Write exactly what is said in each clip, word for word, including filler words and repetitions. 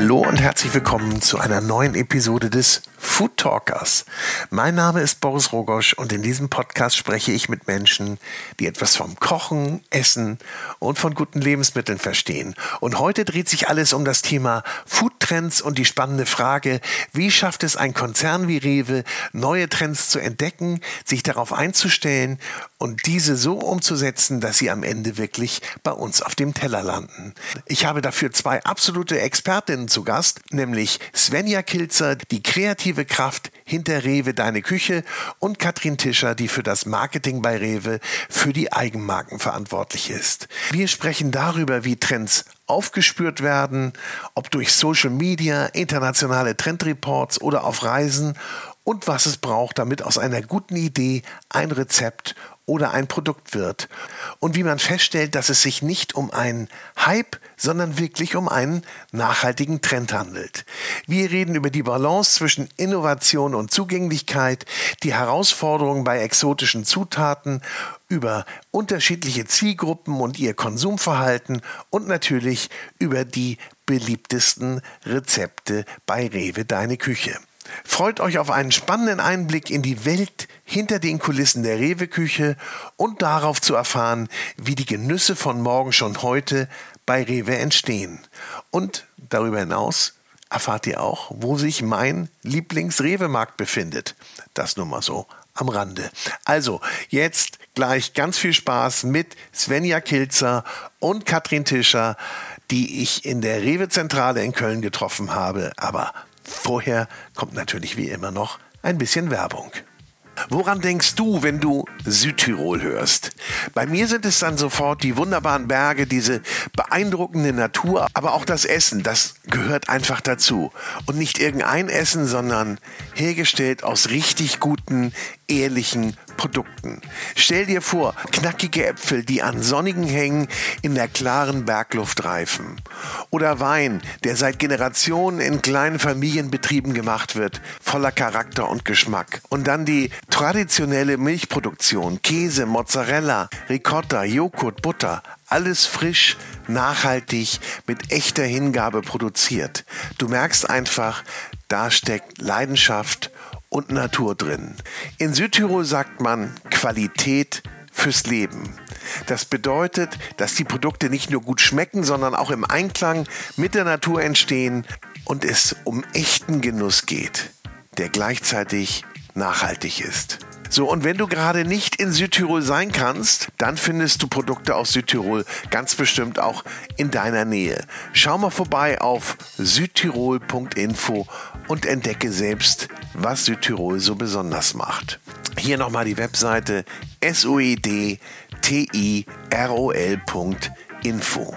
Hallo und herzlich willkommen zu einer neuen Episode des Food Talkers. Mein Name ist Boris Rogosch und in diesem Podcast spreche ich mit Menschen, die etwas vom Kochen, Essen und von guten Lebensmitteln verstehen. Und heute dreht sich alles um das Thema Foodtrends und die spannende Frage, wie schafft es ein Konzern wie Rewe, neue Trends zu entdecken, sich darauf einzustellen und diese so umzusetzen, dass sie am Ende wirklich bei uns auf dem Teller landen. Ich habe dafür zwei absolute Expertinnen zu Gast, nämlich Svenja Kilzer, die kreative Kraft hinter Rewe Deine Küche, und Katrin Tischer, die für das Marketing bei Rewe für die Eigenmarken verantwortlich ist. Wir sprechen darüber, wie Trends aufgespürt werden, ob durch Social Media, internationale Trendreports oder auf Reisen, und was es braucht, damit aus einer guten Idee ein Rezept oder ein Produkt wird. Und wie man feststellt, dass es sich nicht um einen Hype, sondern wirklich um einen nachhaltigen Trend handelt. Wir reden über die Balance zwischen Innovation und Zugänglichkeit, die Herausforderungen bei exotischen Zutaten, über unterschiedliche Zielgruppen und ihr Konsumverhalten und natürlich über die beliebtesten Rezepte bei Rewe Deine Küche. Freut euch auf einen spannenden Einblick in die Welt hinter den Kulissen der Rewe-Küche und darauf zu erfahren, wie die Genüsse von morgen schon heute bei Rewe entstehen. Und darüber hinaus erfahrt ihr auch, wo sich mein Lieblings-Rewe-Markt befindet. Das nur mal so am Rande. Also jetzt gleich ganz viel Spaß mit Svenja Kilzer und Katrin Tischer, die ich in der Rewe-Zentrale in Köln getroffen habe. Aber vorher kommt natürlich wie immer noch ein bisschen Werbung. Woran denkst du, wenn du Südtirol hörst? Bei mir sind es dann sofort die wunderbaren Berge, diese beeindruckende Natur, aber auch das Essen, das gehört einfach dazu. Und nicht irgendein Essen, sondern hergestellt aus richtig guten, ehrlichen Produkten. Stell dir vor, knackige Äpfel, die an sonnigen Hängen in der klaren Bergluft reifen. Oder Wein, der seit Generationen in kleinen Familienbetrieben gemacht wird, voller Charakter und Geschmack. Und dann die traditionelle Milchproduktion, Käse, Mozzarella, Ricotta, Joghurt, Butter. Alles frisch, nachhaltig, mit echter Hingabe produziert. Du merkst einfach, da steckt Leidenschaft und Natur drin. In Südtirol sagt man Qualität fürs Leben. Das bedeutet, dass die Produkte nicht nur gut schmecken, sondern auch im Einklang mit der Natur entstehen und es um echten Genuss geht, der gleichzeitig nachhaltig ist. So, und wenn du gerade nicht in Südtirol sein kannst, dann findest du Produkte aus Südtirol ganz bestimmt auch in deiner Nähe. Schau mal vorbei auf südtirol punkt info und entdecke selbst, was Südtirol so besonders macht. Hier nochmal die Webseite S U E D T I R O L punkt info.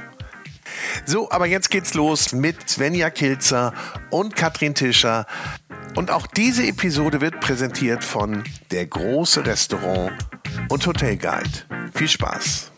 So, aber jetzt geht's los mit Svenja Kilzer und Katrin Tischer. Und auch diese Episode wird präsentiert von Der große Restaurant und Hotel Guide. Viel Spaß!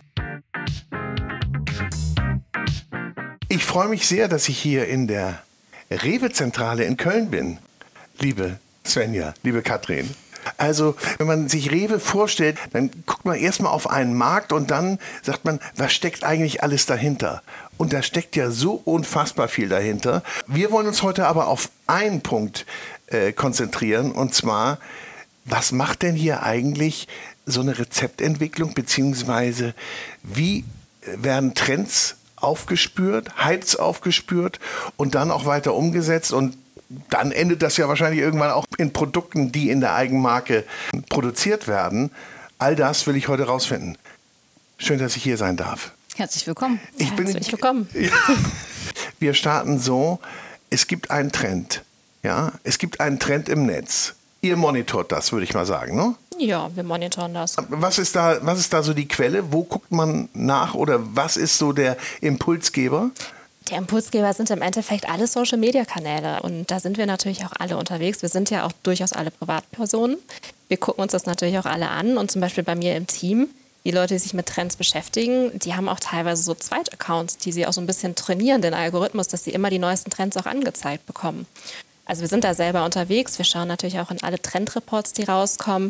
Ich freue mich sehr, dass ich hier in der Rewe-Zentrale in Köln bin. Liebe Svenja, liebe Katrin. Also, wenn man sich Rewe vorstellt, dann guckt man erstmal auf einen Markt und dann sagt man, was steckt eigentlich alles dahinter? Und da steckt ja so unfassbar viel dahinter. Wir wollen uns heute aber auf einen Punkt äh, konzentrieren, und zwar, was macht denn hier eigentlich so eine Rezeptentwicklung, beziehungsweise wie werden Trends aufgespürt, Hypes aufgespürt und dann auch weiter umgesetzt, und dann endet das ja wahrscheinlich irgendwann auch in Produkten, die in der Eigenmarke produziert werden. All das will ich heute rausfinden. Schön, dass ich hier sein darf. Herzlich willkommen. Ich bin, Herzlich willkommen. Ja, wir starten so, es gibt einen Trend. Ja, es gibt einen Trend im Netz. Ihr monitort das, würde ich mal sagen, ne? Ja, wir monitoren das. Was ist da, was ist da so die Quelle? Wo guckt man nach, oder was ist so der Impulsgeber? Der Impulsgeber sind im Endeffekt alle Social-Media-Kanäle, und da sind wir natürlich auch alle unterwegs. Wir sind ja auch durchaus alle Privatpersonen. Wir gucken uns das natürlich auch alle an, und zum Beispiel bei mir im Team, die Leute, die sich mit Trends beschäftigen, die haben auch teilweise so Zweitaccounts, die sie auch so ein bisschen trainieren, den Algorithmus, dass sie immer die neuesten Trends auch angezeigt bekommen. Also wir sind da selber unterwegs. Wir schauen natürlich auch in alle Trendreports, die rauskommen. Wir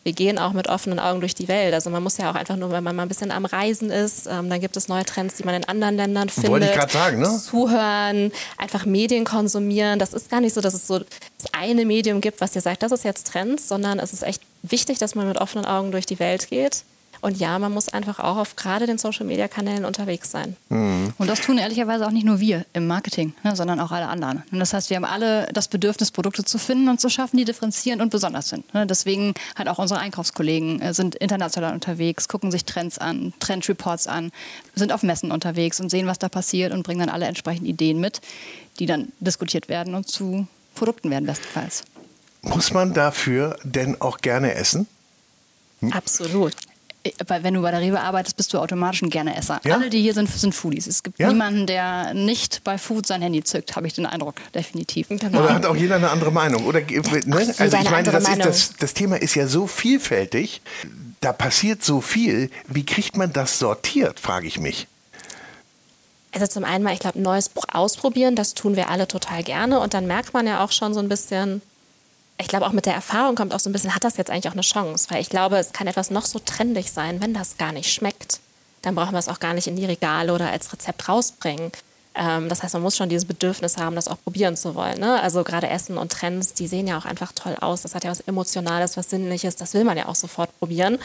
wir gehen auch mit offenen Augen durch die Welt. Also man muss ja auch einfach nur, wenn man mal ein bisschen am Reisen ist, ähm, dann gibt es neue Trends, die man in anderen Ländern findet. Wollte ich gerade sagen, ne? Zuhören, einfach Medien konsumieren. Das ist gar nicht so, dass es so das eine Medium gibt, was dir sagt, das ist jetzt Trends, sondern es ist echt wichtig, dass man mit offenen Augen durch die Welt geht. Und ja, man muss einfach auch auf gerade den Social-Media-Kanälen unterwegs sein. Mhm. Und das tun ehrlicherweise auch nicht nur wir im Marketing, ne, sondern auch alle anderen. Und das heißt, wir haben alle das Bedürfnis, Produkte zu finden und zu schaffen, die differenzierend und besonders sind. Ne, deswegen halt auch unsere Einkaufskollegen äh, sind international unterwegs, gucken sich Trends an, Trendreports an, sind auf Messen unterwegs und sehen, was da passiert und bringen dann alle entsprechenden Ideen mit, die dann diskutiert werden und zu Produkten werden bestenfalls. Muss man dafür denn auch gerne essen? Hm? Absolut. Wenn du bei der Rewe arbeitest, bist du automatisch ein Gerne-Esser. Ja? Alle, die hier sind, sind Foodies. Es gibt ja? niemanden, der nicht bei Food sein Handy zückt, habe ich den Eindruck, definitiv. Genau. Oder hat auch jeder eine andere Meinung? Oder, ne? Ach, also ich meine, das, Meinung. ist, das, das Thema ist ja so vielfältig, da passiert so viel. Wie kriegt man das sortiert, frage ich mich. Also zum einen mal, ich glaube, Neues ausprobieren, das tun wir alle total gerne. Und dann merkt man ja auch schon so ein bisschen, ich glaube, auch mit der Erfahrung kommt auch so ein bisschen, hat das jetzt eigentlich auch eine Chance? Weil ich glaube, es kann etwas noch so trendig sein, wenn das gar nicht schmeckt. Dann brauchen wir es auch gar nicht in die Regale oder als Rezept rausbringen. Ähm, das heißt, man muss schon dieses Bedürfnis haben, das auch probieren zu wollen. Ne? Also gerade Essen und Trends, die sehen ja auch einfach toll aus. Das hat ja was Emotionales, was Sinnliches. Das will man ja auch sofort probieren.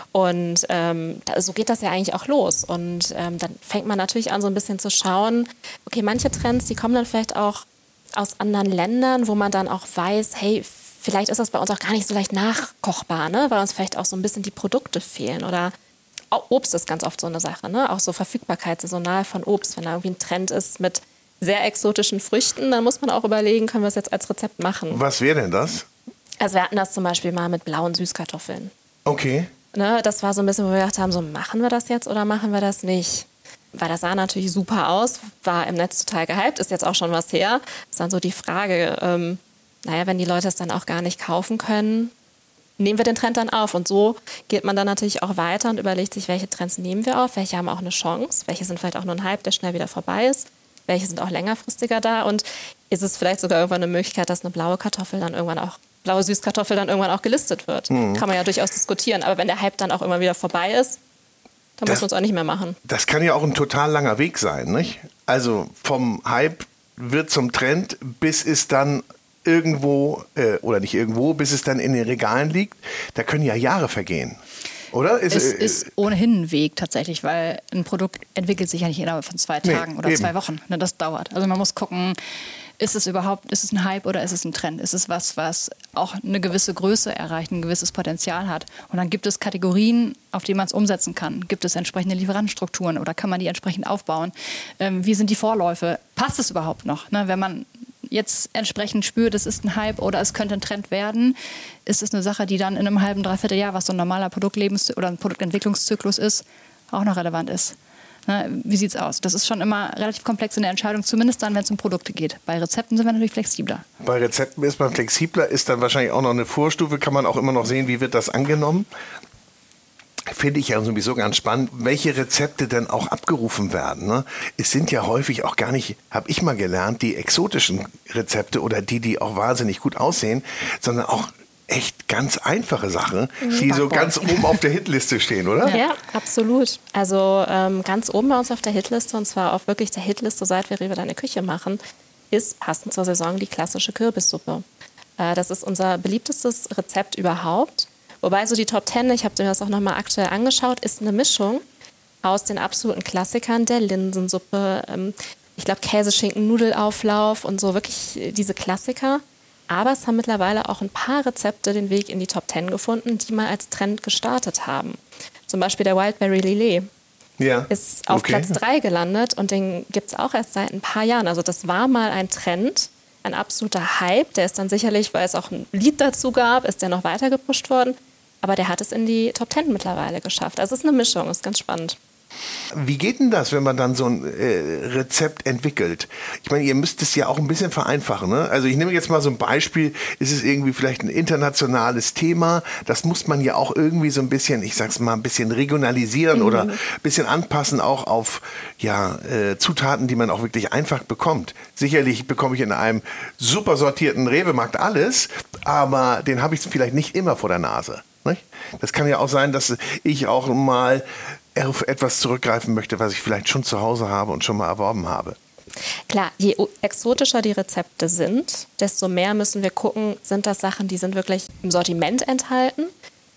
Und ähm, da, so geht das ja eigentlich auch los. Und ähm, dann fängt man natürlich an, so ein bisschen zu schauen, okay, manche Trends, die kommen dann vielleicht auch aus anderen Ländern, wo man dann auch weiß, hey, vielleicht ist das bei uns auch gar nicht so leicht nachkochbar, ne? Weil uns vielleicht auch so ein bisschen die Produkte fehlen. Oder auch Obst ist ganz oft so eine Sache, ne? Auch so Verfügbarkeit saisonal von Obst. Wenn da irgendwie ein Trend ist mit sehr exotischen Früchten, dann muss man auch überlegen, können wir es jetzt als Rezept machen. Was wäre denn das? Also wir hatten das zum Beispiel mal mit blauen Süßkartoffeln. Okay. Ne? Das war so ein bisschen, wo wir gedacht haben, so machen wir das jetzt oder machen wir das nicht? Weil das sah natürlich super aus, war im Netz total gehypt, ist jetzt auch schon was her. Ist dann so die Frage, ähm, naja, wenn die Leute es dann auch gar nicht kaufen können, nehmen wir den Trend dann auf. Und so geht man dann natürlich auch weiter und überlegt sich, welche Trends nehmen wir auf, welche haben auch eine Chance, welche sind vielleicht auch nur ein Hype, der schnell wieder vorbei ist, welche sind auch längerfristiger da und ist es vielleicht sogar irgendwann eine Möglichkeit, dass eine blaue Kartoffel dann irgendwann auch, blaue Süßkartoffel dann irgendwann auch gelistet wird. Mhm. Kann man ja durchaus diskutieren. Aber wenn der Hype dann auch immer wieder vorbei ist, dann muss man es auch nicht mehr machen. Das kann ja auch ein total langer Weg sein, nicht? Also vom Hype wird zum Trend, bis es dann irgendwo, äh, oder nicht irgendwo, bis es dann in den Regalen liegt. Da können ja Jahre vergehen, oder? Ist, es äh, ist ohnehin ein Weg tatsächlich, weil ein Produkt entwickelt sich ja nicht innerhalb von zwei Tagen nee, oder eben. zwei Wochen. Ne, das dauert. Also man muss gucken, ist es überhaupt, ist es ein Hype oder ist es ein Trend? Ist es was, was auch eine gewisse Größe erreicht, ein gewisses Potenzial hat? Und dann gibt es Kategorien, auf die man es umsetzen kann. Gibt es entsprechende Lieferantenstrukturen oder kann man die entsprechend aufbauen? Ähm, wie sind die Vorläufe? Passt es überhaupt noch? Ne, wenn man jetzt entsprechend spürt, es ist ein Hype oder es könnte ein Trend werden, ist es eine Sache, die dann in einem halben, dreiviertel Jahr, was so ein normaler Produktlebens- oder ein Produktentwicklungszyklus ist, auch noch relevant ist. Ne, wie sieht es aus? Das ist schon immer relativ komplex in der Entscheidung, zumindest dann, wenn es um Produkte geht. Bei Rezepten sind wir natürlich flexibler. Bei Rezepten ist man flexibler, ist dann wahrscheinlich auch noch eine Vorstufe, kann man auch immer noch sehen, wie wird das angenommen. Finde ich ja sowieso ganz spannend, welche Rezepte denn auch abgerufen werden. Ne? Es sind ja häufig auch gar nicht, habe ich mal gelernt, die exotischen Rezepte oder die, die auch wahnsinnig gut aussehen, sondern auch echt ganz einfache Sachen, die so ganz oben auf der Hitliste stehen, oder? Ja, absolut. Also ähm, ganz oben bei uns auf der Hitliste, und zwar auf wirklich der Hitliste, seit wir Rewe Deine Küche machen, ist passend zur Saison die klassische Kürbissuppe. Äh, das ist unser beliebtestes Rezept überhaupt. Wobei so die Top Ten, ich habe mir das auch nochmal aktuell angeschaut, ist eine Mischung aus den absoluten Klassikern der Linsensuppe, ähm, ich glaube Käseschinken, Nudelauflauf und so wirklich diese Klassiker. Aber es haben mittlerweile auch ein paar Rezepte den Weg in die Top Ten gefunden, die mal als Trend gestartet haben. Zum Beispiel der Wildberry Lillet ja, ist auf okay. Platz drei gelandet und den gibt es auch erst seit ein paar Jahren. Also das war mal ein Trend, ein absoluter Hype. Der ist dann sicherlich, weil es auch ein Lied dazu gab, ist der noch weiter gepusht worden. Aber der hat es in die Top Ten mittlerweile geschafft. Also es ist eine Mischung, ist ganz spannend. Wie geht denn das, wenn man dann so ein äh, Rezept entwickelt? Ich meine, ihr müsst es ja auch ein bisschen vereinfachen. Ne? Also ich nehme jetzt mal so ein Beispiel, ist es irgendwie vielleicht ein internationales Thema, das muss man ja auch irgendwie so ein bisschen, ich sag's mal, ein bisschen regionalisieren mhm. oder ein bisschen anpassen auch auf ja, äh, Zutaten, die man auch wirklich einfach bekommt. Sicherlich bekomme ich in einem super sortierten Rewe-Markt alles, aber den habe ich vielleicht nicht immer vor der Nase. Nicht? Das kann ja auch sein, dass ich auch mal auf etwas zurückgreifen möchte, was ich vielleicht schon zu Hause habe und schon mal erworben habe. Klar, je exotischer die Rezepte sind, desto mehr müssen wir gucken, sind das Sachen, die sind wirklich im Sortiment enthalten.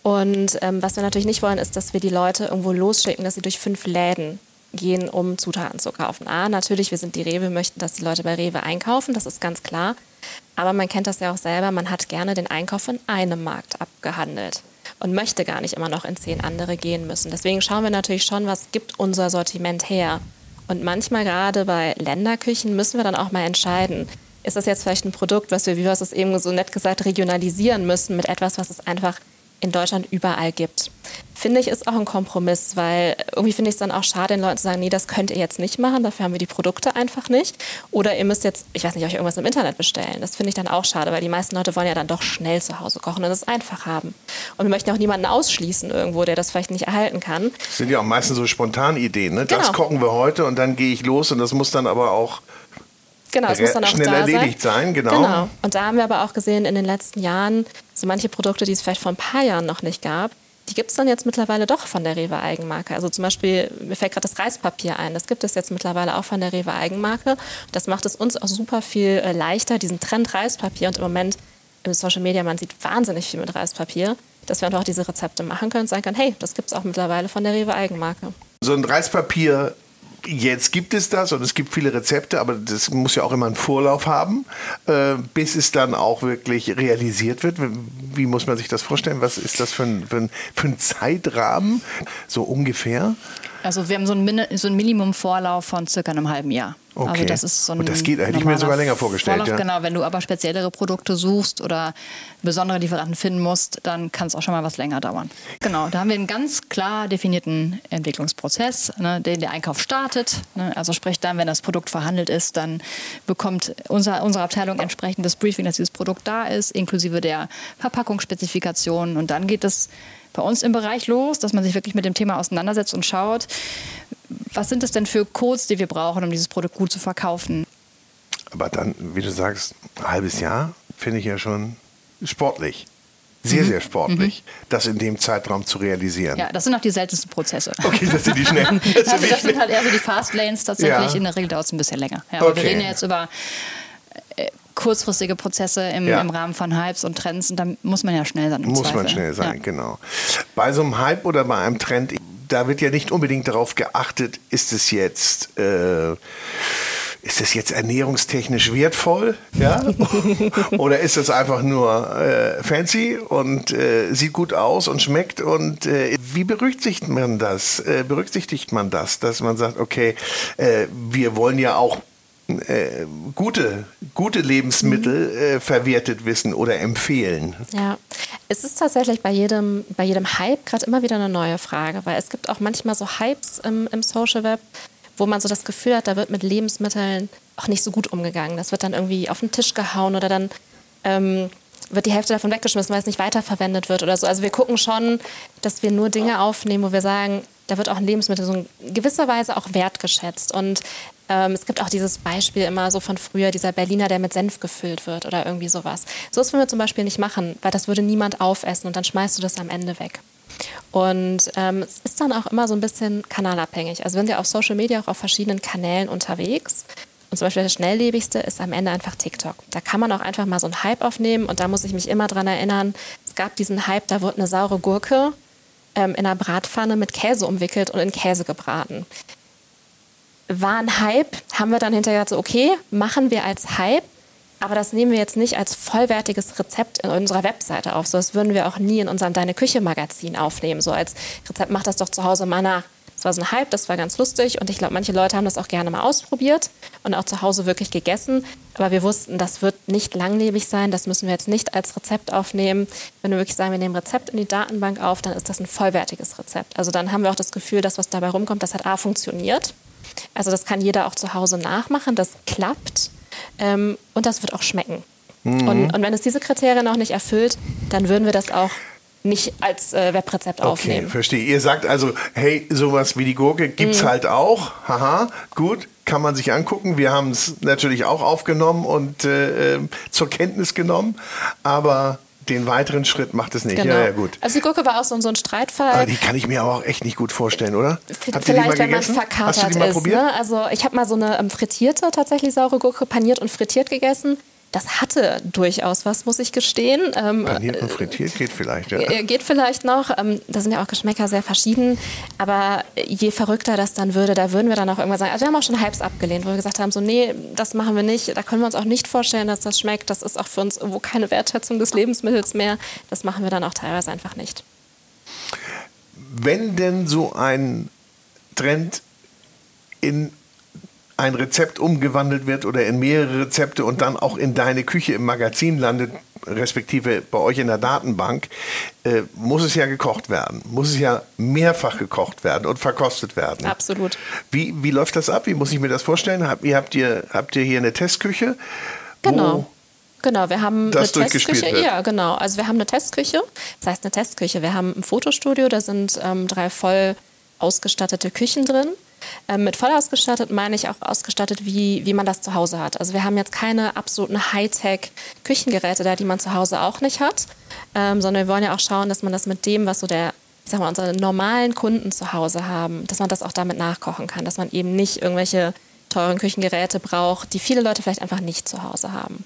Und ähm, was wir natürlich nicht wollen, ist, dass wir die Leute irgendwo losschicken, dass sie durch fünf Läden gehen, um Zutaten zu kaufen. A, natürlich, wir sind die Rewe, möchten, dass die Leute bei Rewe einkaufen, das ist ganz klar. Aber man kennt das ja auch selber, man hat gerne den Einkauf in einem Markt abgehandelt und möchte gar nicht immer noch in zehn andere gehen müssen. Deswegen schauen wir natürlich schon, was gibt unser Sortiment her. Und manchmal gerade bei Länderküchen müssen wir dann auch mal entscheiden, ist das jetzt vielleicht ein Produkt, was wir, wie wir es eben so nett gesagt, regionalisieren müssen mit etwas, was es einfach in Deutschland überall gibt. Finde ich, ist auch ein Kompromiss, weil irgendwie finde ich es dann auch schade, den Leuten zu sagen, nee, das könnt ihr jetzt nicht machen, dafür haben wir die Produkte einfach nicht. Oder ihr müsst jetzt, ich weiß nicht, euch irgendwas im Internet bestellen. Das finde ich dann auch schade, weil die meisten Leute wollen ja dann doch schnell zu Hause kochen und es einfach haben. Und wir möchten auch niemanden ausschließen irgendwo, der das vielleicht nicht erhalten kann. Das sind ja auch meistens so Spontanideen, ne? Genau. Das kochen wir heute und dann gehe ich los und das muss dann aber auch Genau, es muss dann auch schnell da erledigt sein. sein genau. genau. Und da haben wir aber auch gesehen, in den letzten Jahren, so manche Produkte, die es vielleicht vor ein paar Jahren noch nicht gab, die gibt es dann jetzt mittlerweile doch von der Rewe-Eigenmarke. Also zum Beispiel, mir fällt gerade das Reispapier ein, das gibt es jetzt mittlerweile auch von der Rewe-Eigenmarke. Das macht es uns auch super viel äh, leichter, diesen Trend Reispapier. Und im Moment im Social Media, man sieht wahnsinnig viel mit Reispapier, dass wir einfach auch diese Rezepte machen können und sagen können, hey, das gibt es auch mittlerweile von der Rewe-Eigenmarke. So ein Reispapier, jetzt gibt es das und es gibt viele Rezepte, aber das muss ja auch immer einen Vorlauf haben, äh, bis es dann auch wirklich realisiert wird. Wie muss man sich das vorstellen? Was ist das für ein, für ein, für ein Zeitrahmen, so ungefähr? Also wir haben so ein, Min- so ein Minimum-Vorlauf von circa einem halben Jahr. Okay. Also das ist so ein und das geht, hätte ich mir sogar länger vorgestellt. Vorlauf, ja. Genau, wenn du aber speziellere Produkte suchst oder besondere Lieferanten finden musst, dann kann es auch schon mal was länger dauern. Genau, da haben wir einen ganz klar definierten Entwicklungsprozess, ne, den der Einkauf startet. Ne, also sprich dann, wenn das Produkt verhandelt ist, dann bekommt unser, unsere Abteilung entsprechend das Briefing, dass dieses Produkt da ist, inklusive der Verpackungsspezifikationen. Und dann geht es bei uns im Bereich los, dass man sich wirklich mit dem Thema auseinandersetzt und schaut, was sind das denn für Codes, die wir brauchen, um dieses Produkt gut zu verkaufen. Aber dann, wie du sagst, ein halbes Jahr finde ich ja schon sportlich. Sehr, mhm. sehr sportlich, mhm. das in dem Zeitraum zu realisieren. Ja, das sind auch die seltensten Prozesse. Okay, das sind die schnellen. Das, also sind, die das schnell. sind halt eher so die Fast Lanes tatsächlich. Ja. In der Regel dauert es ein bisschen länger. Ja, aber okay. Wir reden ja jetzt über äh, kurzfristige Prozesse im, ja. im Rahmen von Hypes und Trends. Und da muss man ja schnell sein. Im muss Zweifel. man schnell sein, ja. genau. Bei so einem Hype oder bei einem Trend, da wird ja nicht unbedingt darauf geachtet, ist es jetzt... Äh, Ist das jetzt ernährungstechnisch wertvoll? Ja? Oder ist das einfach nur äh, fancy und äh, sieht gut aus und schmeckt? Und äh, wie berücksichtigt man das? Äh, berücksichtigt man das, dass man sagt, okay, äh, wir wollen ja auch äh, gute, gute Lebensmittel äh, verwertet wissen oder empfehlen? Ja, es ist tatsächlich bei jedem, bei jedem Hype gerade immer wieder eine neue Frage, weil es gibt auch manchmal so Hypes im, im Social Web, wo man so das Gefühl hat, da wird mit Lebensmitteln auch nicht so gut umgegangen. Das wird dann irgendwie auf den Tisch gehauen oder dann ähm, wird die Hälfte davon weggeschmissen, weil es nicht weiterverwendet wird oder so. Also wir gucken schon, dass wir nur Dinge aufnehmen, wo wir sagen, da wird auch ein Lebensmittel so in gewisser Weise auch wertgeschätzt. Und ähm, es gibt auch dieses Beispiel immer so von früher, dieser Berliner, der mit Senf gefüllt wird oder irgendwie sowas. So was würden wir zum Beispiel nicht machen, weil das würde niemand aufessen und dann schmeißt du das am Ende weg. Und ähm, es ist dann auch immer so ein bisschen kanalabhängig. Also wir sind ja auf Social Media auch auf verschiedenen Kanälen unterwegs. Und zum Beispiel das schnelllebigste ist am Ende einfach TikTok. Da kann man auch einfach mal so einen Hype aufnehmen und da muss ich mich immer dran erinnern, es gab diesen Hype, da wurde eine saure Gurke ähm, in einer Bratpfanne mit Käse umwickelt und in Käse gebraten. War ein Hype, haben wir dann hinterher gesagt, so, okay, machen wir als Hype, aber das nehmen wir jetzt nicht als vollwertiges Rezept in unserer Webseite auf. So, das würden wir auch nie in unserem Deine-Küche-Magazin aufnehmen. So als Rezept, mach das doch zu Hause mal nach. Das war so ein Hype, das war ganz lustig und ich glaube, manche Leute haben das auch gerne mal ausprobiert und auch zu Hause wirklich gegessen. Aber wir wussten, das wird nicht langlebig sein, das müssen wir jetzt nicht als Rezept aufnehmen. Wenn wir wirklich sagen, wir nehmen Rezept in die Datenbank auf, dann ist das ein vollwertiges Rezept. Also dann haben wir auch das Gefühl, dass was dabei rumkommt, das hat A, funktioniert. Also das kann jeder auch zu Hause nachmachen, das klappt. Ähm, und das wird auch schmecken. Mhm. Und, und wenn es diese Kriterien auch nicht erfüllt, dann würden wir das auch nicht als äh, Webrezept okay, aufnehmen. Okay, verstehe. Ihr sagt also, hey, sowas wie die Gurke gibt's mhm. halt auch. Haha, gut, kann man sich angucken. Wir haben es natürlich auch aufgenommen und äh, zur Kenntnis genommen. Aber den weiteren Schritt macht es nicht. Genau. Ja, ja, gut. Also die Gurke war auch so, so ein Streitfall. Aber die kann ich mir aber auch echt nicht gut vorstellen, oder? V- Habt Vielleicht, ihr die mal wenn gegessen? man verkatert Hast du die mal ist. probiert? Ne? Also ich habe mal so eine ähm, frittierte, tatsächlich saure Gurke, paniert und frittiert gegessen. Das hatte durchaus was, muss ich gestehen. Ähm, Paniert und frittiert geht vielleicht, ja. äh, Geht vielleicht noch. Ähm, da sind ja auch Geschmäcker sehr verschieden. Aber je verrückter das dann würde, da würden wir dann auch irgendwann sagen, also wir haben auch schon Hypes abgelehnt, wo wir gesagt haben, so nee, das machen wir nicht. Da können wir uns auch nicht vorstellen, dass das schmeckt. Das ist auch für uns irgendwo keine Wertschätzung des Lebensmittels mehr. Das machen wir dann auch teilweise einfach nicht. Wenn denn so ein Trend in ein Rezept umgewandelt wird oder in mehrere Rezepte und dann auch in deine Küche im Magazin landet, respektive bei euch in der Datenbank, äh, muss es ja gekocht werden. Muss es ja mehrfach gekocht werden und verkostet werden. Absolut. Wie, wie läuft das ab? Wie muss ich mir das vorstellen? Habt ihr, habt ihr, habt ihr hier eine Testküche? Genau. Genau, wir haben das eine durchgespielt Testküche. wird. Ja, genau. Also wir haben eine Testküche. Das heißt eine Testküche. Wir haben ein Fotostudio, da sind ähm, drei voll ausgestattete Küchen drin. Ähm, mit voll ausgestattet meine ich auch ausgestattet, wie, wie man das zu Hause hat. Also wir haben jetzt keine absoluten Hightech-Küchengeräte da, die man zu Hause auch nicht hat, ähm, sondern wir wollen ja auch schauen, dass man das mit dem, was so der, ich sag mal, unsere normalen Kunden zu Hause haben, dass man das auch damit nachkochen kann, dass man eben nicht irgendwelche teuren Küchengeräte braucht, die viele Leute vielleicht einfach nicht zu Hause haben.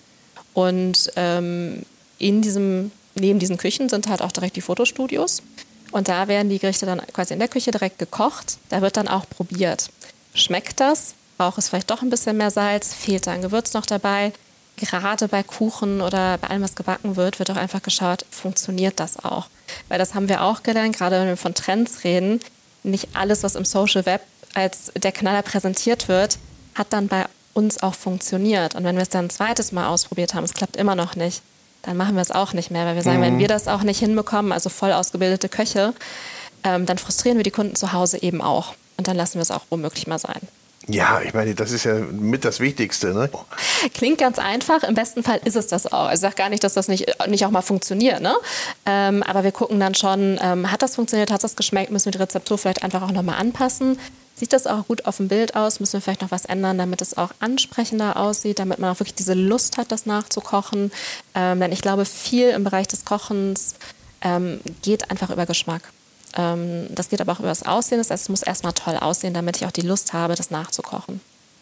Und ähm, in diesem, neben diesen Küchen sind halt auch direkt die Fotostudios. Und da werden die Gerichte dann quasi in der Küche direkt gekocht. Da wird dann auch probiert. Schmeckt das? Braucht es vielleicht doch ein bisschen mehr Salz? Fehlt da ein Gewürz noch dabei? Gerade bei Kuchen oder bei allem, was gebacken wird, wird auch einfach geschaut, funktioniert das auch? Weil das haben wir auch gelernt, gerade wenn wir von Trends reden. Nicht alles, was im Social Web als der Knaller präsentiert wird, hat dann bei uns auch funktioniert. Und wenn wir es dann ein zweites Mal ausprobiert haben, es klappt immer noch nicht, dann machen wir es auch nicht mehr, weil wir sagen, mhm. wenn wir das auch nicht hinbekommen, also voll ausgebildete Köche, ähm, dann frustrieren wir die Kunden zu Hause eben auch. Und dann lassen wir es auch womöglich mal sein. Ja, ich meine, das ist ja mit das Wichtigste, ne? Klingt ganz einfach, im besten Fall ist es das auch. Also ich sage gar nicht, dass das nicht, nicht auch mal funktioniert, ne? Ähm, aber wir gucken dann schon, ähm, hat das funktioniert, hat das geschmeckt, müssen wir die Rezeptur vielleicht einfach auch nochmal anpassen. Sieht das auch gut auf dem Bild aus? Müssen wir vielleicht noch was ändern, damit es auch ansprechender aussieht, damit man auch wirklich diese Lust hat, das nachzukochen? Ähm, denn ich glaube, viel im Bereich des Kochens ähm, geht einfach über Geschmack. Ähm, das geht aber auch über das Aussehen. Das heißt, es muss erstmal toll aussehen, damit ich auch die Lust habe, das nachzukochen.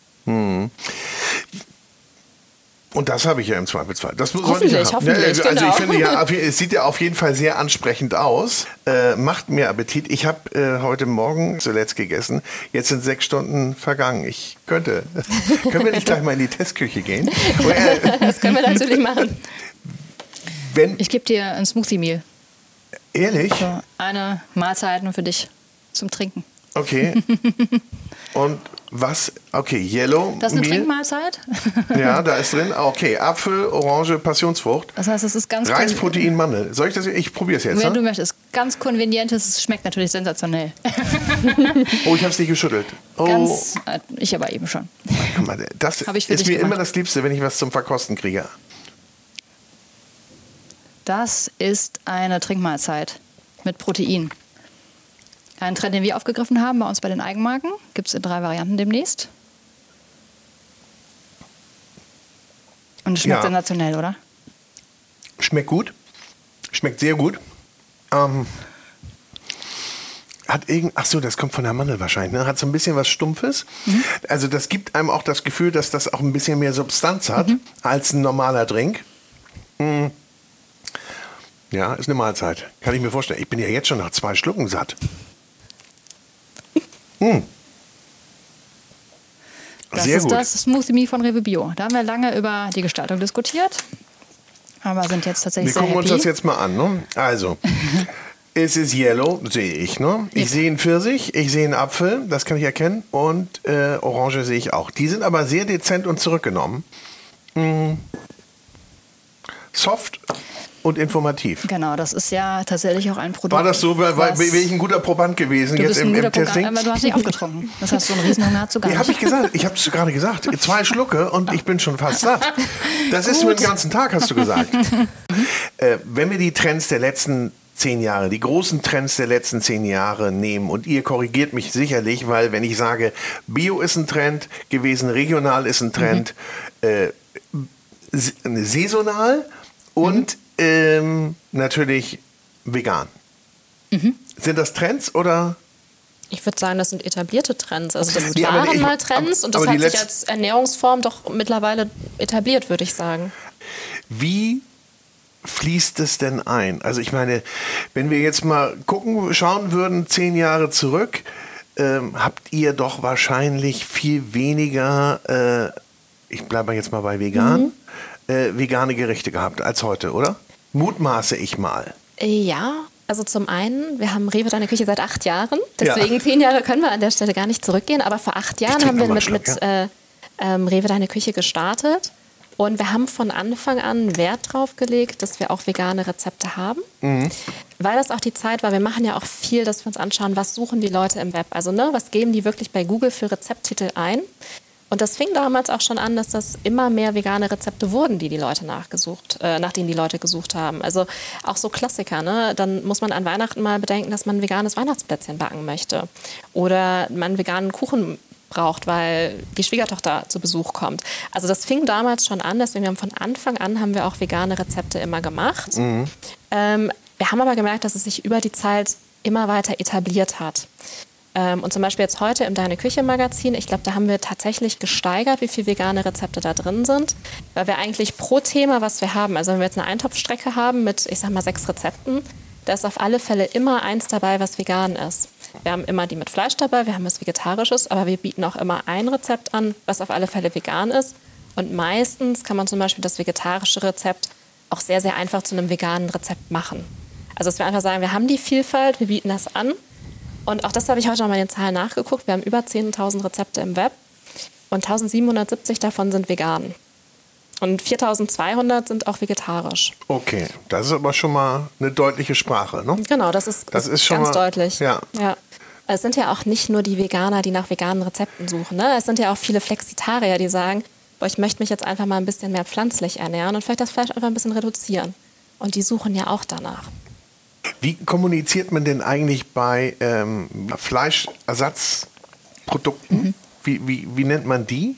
Hm. Und das habe ich ja im Zweifelsfall. Das hoffentlich, ich ja haben. hoffentlich, also genau. ich finde ja, es sieht ja auf jeden Fall sehr ansprechend aus. Äh, macht mir Appetit. Ich habe äh, heute Morgen zuletzt gegessen. Jetzt sind sechs Stunden vergangen. Ich könnte. Können wir nicht gleich mal in die Testküche gehen? Das können wir natürlich machen. Wenn, ich gebe dir ein Smoothie-Meal. Ehrlich? So, eine Mahlzeit nur für dich zum Trinken. Okay. Und was? Okay, Yellow. Das ist eine Meal. Trinkmahlzeit. Ja, da ist drin. Okay, Apfel, Orange, Passionsfrucht. Das heißt, es ist ganz Reis, Protein, Mandel. Soll ich das? Ich probiere es jetzt. Wenn ne? du möchtest. Ganz konvenient, es schmeckt natürlich sensationell. Oh, ich habe es nicht geschüttelt. Oh. Ganz, ich aber eben schon. Guck mal, das Hab ich für ist dich mir gemacht. immer das Liebste, wenn ich was zum Verkosten kriege. Das ist eine Trinkmahlzeit mit Protein. Ein Trend, den wir aufgegriffen haben bei uns bei den Eigenmarken. Gibt es in drei Varianten demnächst. Und es schmeckt Ja. sensationell, oder? Schmeckt gut. Schmeckt sehr gut. Ähm, hat irgend, ach so, das kommt von der Mandel wahrscheinlich. Ne? Hat so ein bisschen was Stumpfes. Mhm. Also das gibt einem auch das Gefühl, dass das auch ein bisschen mehr Substanz hat mhm. als ein normaler Drink. Mhm. Ja, ist eine Mahlzeit. Kann ich mir vorstellen. Ich bin ja jetzt schon nach zwei Schlucken satt. Hm. Das Sehr ist gut. das Smoothie Me von Rewe Bio. Da haben wir lange über die Gestaltung diskutiert, aber sind jetzt tatsächlich Wir sehr gucken happy. uns das jetzt mal an. Ne? Also, es ist Yellow, sehe ich. Ne? Ich Ja. sehe einen Pfirsich, ich sehe einen Apfel, das kann ich erkennen. Und äh, Orange sehe ich auch. Die sind aber sehr dezent und zurückgenommen. Mm. Soft und informativ. Genau, das ist ja tatsächlich auch ein Produkt. War das so, weil, weil was- wäre ich ein guter Proband gewesen Du jetzt bist ein im, guter im Programm, Testing? aber du hast nicht aufgetrunken. Das heißt, so einen Riesenhunger hast du gar Nee, nicht. habe ich gesagt. Ich habe es gerade gesagt. Zwei Schlucke und ich bin schon fast satt. Das ist nur den ganzen Tag, hast du gesagt. äh, wenn wir die Trends der letzten zehn Jahre, die großen Trends der letzten zehn Jahre nehmen und ihr korrigiert mich sicherlich, weil wenn ich sage, Bio ist ein Trend gewesen, regional ist ein Trend, mhm. äh, saisonal und ähm, natürlich vegan. Mhm. Sind das Trends oder? Ich würde sagen, das sind etablierte Trends. Also das ja, waren ich, mal Trends aber, und das hat sich als Ernährungsform doch mittlerweile etabliert, würde ich sagen. Wie fließt es denn ein? Also ich meine, wenn wir jetzt mal gucken, schauen würden, zehn Jahre zurück, ähm, habt ihr doch wahrscheinlich viel weniger, äh, ich bleibe jetzt mal bei vegan, mhm. äh, vegane Gerichte gehabt als heute, oder? Mutmaße ich mal. Ja, also zum einen, wir haben Rewe Deine Küche seit acht Jahren, deswegen ja. zehn Jahre können wir an der Stelle gar nicht zurückgehen, aber vor acht Jahren haben wir mit, Schluck, mit ja. äh, ähm, Rewe Deine Küche gestartet. Und wir haben von Anfang an Wert drauf gelegt, dass wir auch vegane Rezepte haben. Mhm. Weil das auch die Zeit war, wir machen ja auch viel, dass wir uns anschauen, was suchen die Leute im Web. Also ne, was geben die wirklich bei Google für Rezepttitel ein? Und das fing damals auch schon an, dass das immer mehr vegane Rezepte wurden, die die Leute nachgesucht, äh, nach denen die Leute gesucht haben. Also auch so Klassiker. Ne? Dann muss man an Weihnachten mal bedenken, dass man ein veganes Weihnachtsplätzchen backen möchte. Oder man einen veganen Kuchen braucht, weil die Schwiegertochter zu Besuch kommt. Also das fing damals schon an, deswegen haben von Anfang an haben wir auch vegane Rezepte immer gemacht. Mhm. Ähm, wir haben aber gemerkt, dass es sich über die Zeit immer weiter etabliert hat. Ähm, und zum Beispiel jetzt heute im Deine Küche Magazin, ich glaube, da haben wir tatsächlich gesteigert, wie viele vegane Rezepte da drin sind, weil wir eigentlich pro Thema, was wir haben, also wenn wir jetzt eine Eintopfstrecke haben mit, ich sag mal, sechs Rezepten, da ist auf alle Fälle immer eins dabei, was vegan ist. Wir haben immer die mit Fleisch dabei, wir haben was Vegetarisches, aber wir bieten auch immer ein Rezept an, was auf alle Fälle vegan ist. Und meistens kann man zum Beispiel das vegetarische Rezept auch sehr, sehr einfach zu einem veganen Rezept machen. Also dass wir einfach sagen, wir haben die Vielfalt, wir bieten das an. Und auch das habe ich heute noch mal in den Zahlen nachgeguckt. Wir haben über zehntausend Rezepte im Web und eintausendsiebenhundertsiebzig davon sind vegan. Und viertausendzweihundert sind auch vegetarisch. Okay, das ist aber schon mal eine deutliche Sprache, ne? Genau, das ist, das ist schon ganz mal, deutlich. Ja. Ja. Es sind ja auch nicht nur die Veganer, die nach veganen Rezepten suchen. Ne? Es sind ja auch viele Flexitarier, die sagen, boah, ich möchte mich jetzt einfach mal ein bisschen mehr pflanzlich ernähren und vielleicht das Fleisch einfach ein bisschen reduzieren. Und die suchen ja auch danach. Wie kommuniziert man denn eigentlich bei ähm, Fleischersatzprodukten? Mhm. Wie, wie, wie nennt man die?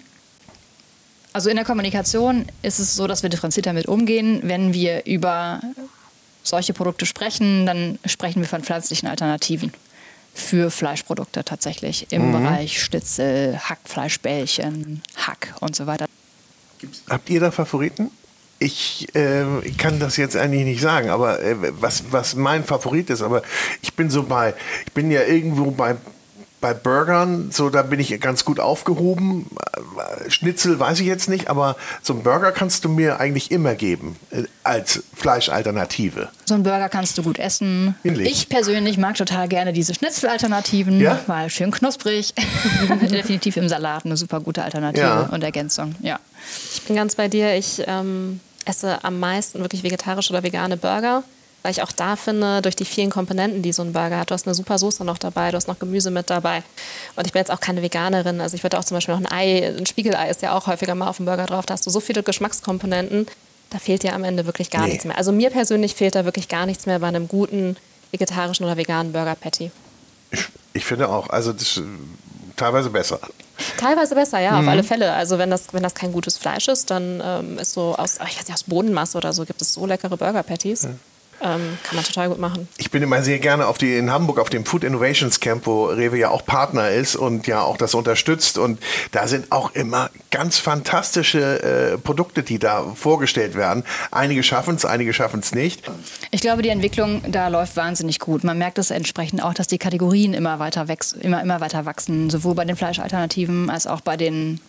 Also in der Kommunikation ist es so, dass wir differenziert damit umgehen. Wenn wir über solche Produkte sprechen, dann sprechen wir von pflanzlichen Alternativen für Fleischprodukte tatsächlich. Im mhm. Bereich Schnitzel, Hackfleischbällchen, Hack und so weiter. Habt ihr da Favoriten? Ich äh, kann das jetzt eigentlich nicht sagen, aber äh, was, was mein Favorit ist, aber ich bin so bei, ich bin ja irgendwo bei Bei Burgern, so da bin ich ganz gut aufgehoben. Schnitzel weiß ich jetzt nicht, aber so einen Burger kannst du mir eigentlich immer geben äh, als Fleischalternative. So einen Burger kannst du gut essen. Ähnlich. Ich persönlich mag total gerne diese Schnitzelalternativen, ja? weil schön knusprig. Definitiv im Salat eine super gute Alternative ja. und Ergänzung. Ja. Ich bin ganz bei dir. Ich ähm, esse am meisten wirklich vegetarische oder vegane Burger. Weil ich auch da finde, durch die vielen Komponenten, die so ein Burger hat, du hast eine super Soße noch dabei, du hast noch Gemüse mit dabei. Und ich bin jetzt auch keine Veganerin, also ich würde auch zum Beispiel noch ein Ei, ein Spiegelei ist ja auch häufiger mal auf dem Burger drauf, da hast du so viele Geschmackskomponenten, da fehlt dir am Ende wirklich gar nee. nichts mehr. Also mir persönlich fehlt da wirklich gar nichts mehr bei einem guten vegetarischen oder veganen Burger-Patty. Ich, ich finde auch, also das ist teilweise besser. Teilweise besser, ja, mhm. auf alle Fälle. Also wenn das, wenn das kein gutes Fleisch ist, dann ähm, ist so aus, ich weiß nicht, aus Bodenmasse oder so gibt es so leckere Burger-Patties. Ja. Ähm, kann man total gut machen. Ich bin immer sehr gerne auf die, in Hamburg auf dem Food Innovations Camp, wo Rewe ja auch Partner ist und ja auch das unterstützt. Und da sind auch immer ganz fantastische äh, Produkte, die da vorgestellt werden. Einige schaffen es, einige schaffen es nicht. Ich glaube, die Entwicklung da läuft wahnsinnig gut. Man merkt es entsprechend auch, dass die Kategorien immer weiter, wächst, immer, immer weiter wachsen. Sowohl bei den Fleischalternativen als auch bei den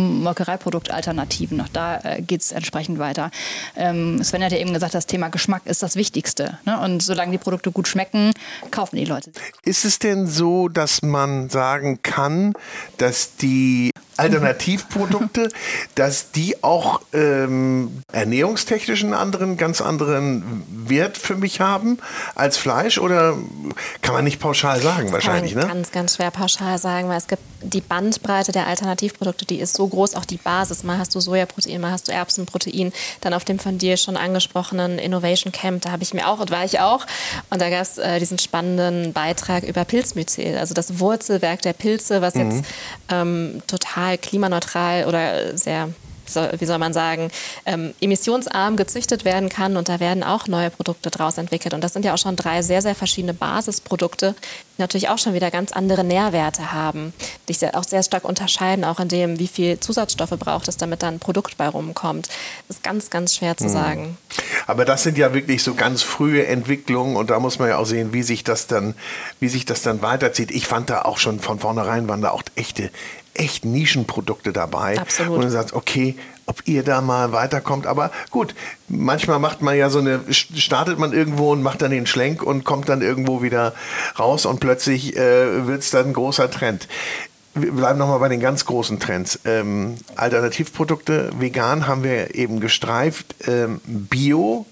Molkereiproduktalternativen. Auch da äh, geht es entsprechend weiter. Ähm, Sven hat ja eben gesagt, das Thema Geschmack ist das Wichtigste. Ne? Und solange die Produkte gut schmecken, kaufen die Leute. Ist es denn so, dass man sagen kann, dass die Alternativprodukte, dass die auch ähm, ernährungstechnisch einen anderen, ganz anderen Wert für mich haben als Fleisch? Oder kann man nicht pauschal sagen, das wahrscheinlich? Kann man ne? ganz, ganz schwer pauschal sagen, weil es gibt die Bandbreite der Alternativprodukte, die ist so groß, auch die Basis. Mal hast du Sojaprotein, mal hast du Erbsenprotein. Dann auf dem von dir schon angesprochenen Innovation Camp, da habe ich mir auch, und war ich auch. Und da gab es äh, diesen spannenden Beitrag über Pilzmycel, also das Wurzelwerk der Pilze, was mhm. jetzt ähm, total klimaneutral oder sehr so, wie soll man sagen, ähm, emissionsarm gezüchtet werden kann und da werden auch neue Produkte draus entwickelt. Und das sind ja auch schon drei sehr, sehr verschiedene Basisprodukte, die natürlich auch schon wieder ganz andere Nährwerte haben, die sich auch sehr stark unterscheiden, auch in dem, wie viel Zusatzstoffe braucht es, damit dann ein Produkt bei rumkommt. Das ist ganz, ganz schwer zu sagen. Aber das sind ja wirklich so ganz frühe Entwicklungen und da muss man ja auch sehen, wie sich das dann, wie sich das dann weiterzieht. Ich fand da auch schon von vornherein waren da auch echte, echt Nischenprodukte dabei. Absolut. Und dann sagt, okay, ob ihr da mal weiterkommt. Aber gut, manchmal macht man ja so eine, startet man irgendwo und macht dann den Schlenk und kommt dann irgendwo wieder raus und plötzlich äh, wird es dann ein großer Trend. Wir bleiben nochmal bei den ganz großen Trends. Ähm, Alternativprodukte, vegan haben wir eben gestreift. Ähm, Bio.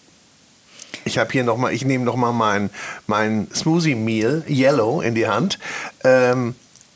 Ich habe hier nochmal, ich nehme nochmal mein, mein Smoothie Meal Yellow in die Hand. Ähm,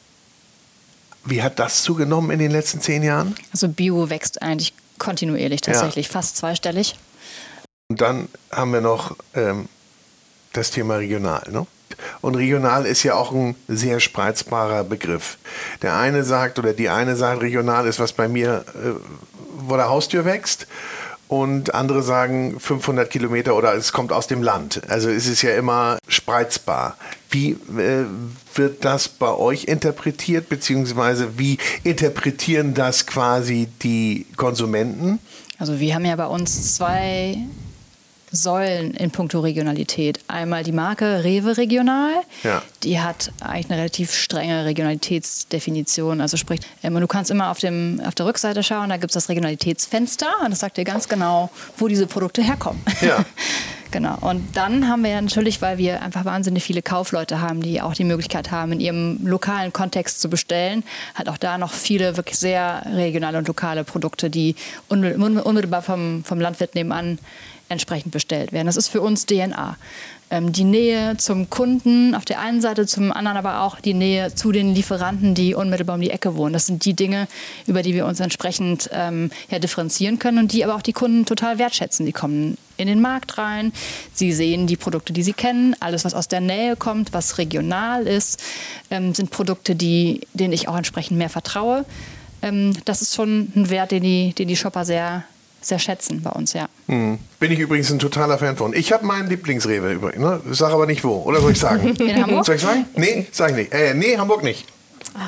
wie hat das zugenommen in den letzten zehn Jahren? Also Bio wächst eigentlich kontinuierlich tatsächlich, ja. Fast zweistellig. Und dann haben wir noch ähm, das Thema regional, ne? Und regional ist ja auch ein sehr spreizbarer Begriff. Der eine sagt oder die eine sagt, regional ist, was bei mir äh, vor der Haustür wächst. Und andere sagen fünfhundert Kilometer oder es kommt aus dem Land. Also es ist ja immer spreizbar. Wie äh, wird das bei euch interpretiert, beziehungsweise wie interpretieren das quasi die Konsumenten? Also wir haben ja bei uns zwei Säulen in puncto Regionalität. Einmal die Marke Rewe Regional, ja. Die hat eigentlich eine relativ strenge Regionalitätsdefinition. Also sprich, du kannst immer auf, dem, auf der Rückseite schauen, da gibt es das Regionalitätsfenster und das sagt dir ganz genau, wo diese Produkte herkommen. Ja. Genau. Und dann haben wir ja natürlich, weil wir einfach wahnsinnig viele Kaufleute haben, die auch die Möglichkeit haben, in ihrem lokalen Kontext zu bestellen, hat auch da noch viele wirklich sehr regionale und lokale Produkte, die unmittelbar vom, vom Landwirt nebenan entsprechend bestellt werden. Das ist für uns D N A. Ähm, die Nähe zum Kunden auf der einen Seite, zum anderen aber auch die Nähe zu den Lieferanten, die unmittelbar um die Ecke wohnen. Das sind die Dinge, über die wir uns entsprechend ähm, ja, differenzieren können und die aber auch die Kunden total wertschätzen. Die kommen in den Markt rein, sie sehen die Produkte, die sie kennen. Alles, was aus der Nähe kommt, was regional ist, ähm, sind Produkte, die, denen ich auch entsprechend mehr vertraue. Ähm, das ist schon ein Wert, den die, den die Shopper sehr sehr schätzen bei uns, ja. Hm. Bin ich übrigens ein totaler Fan von. Ich habe meinen Lieblingsrewe übrigens, ne? Ich sage aber nicht wo. Oder soll ich sagen? In Hamburg? Soll ich sagen? Nee, sag ich nicht. Äh, nee, Hamburg nicht. Ah.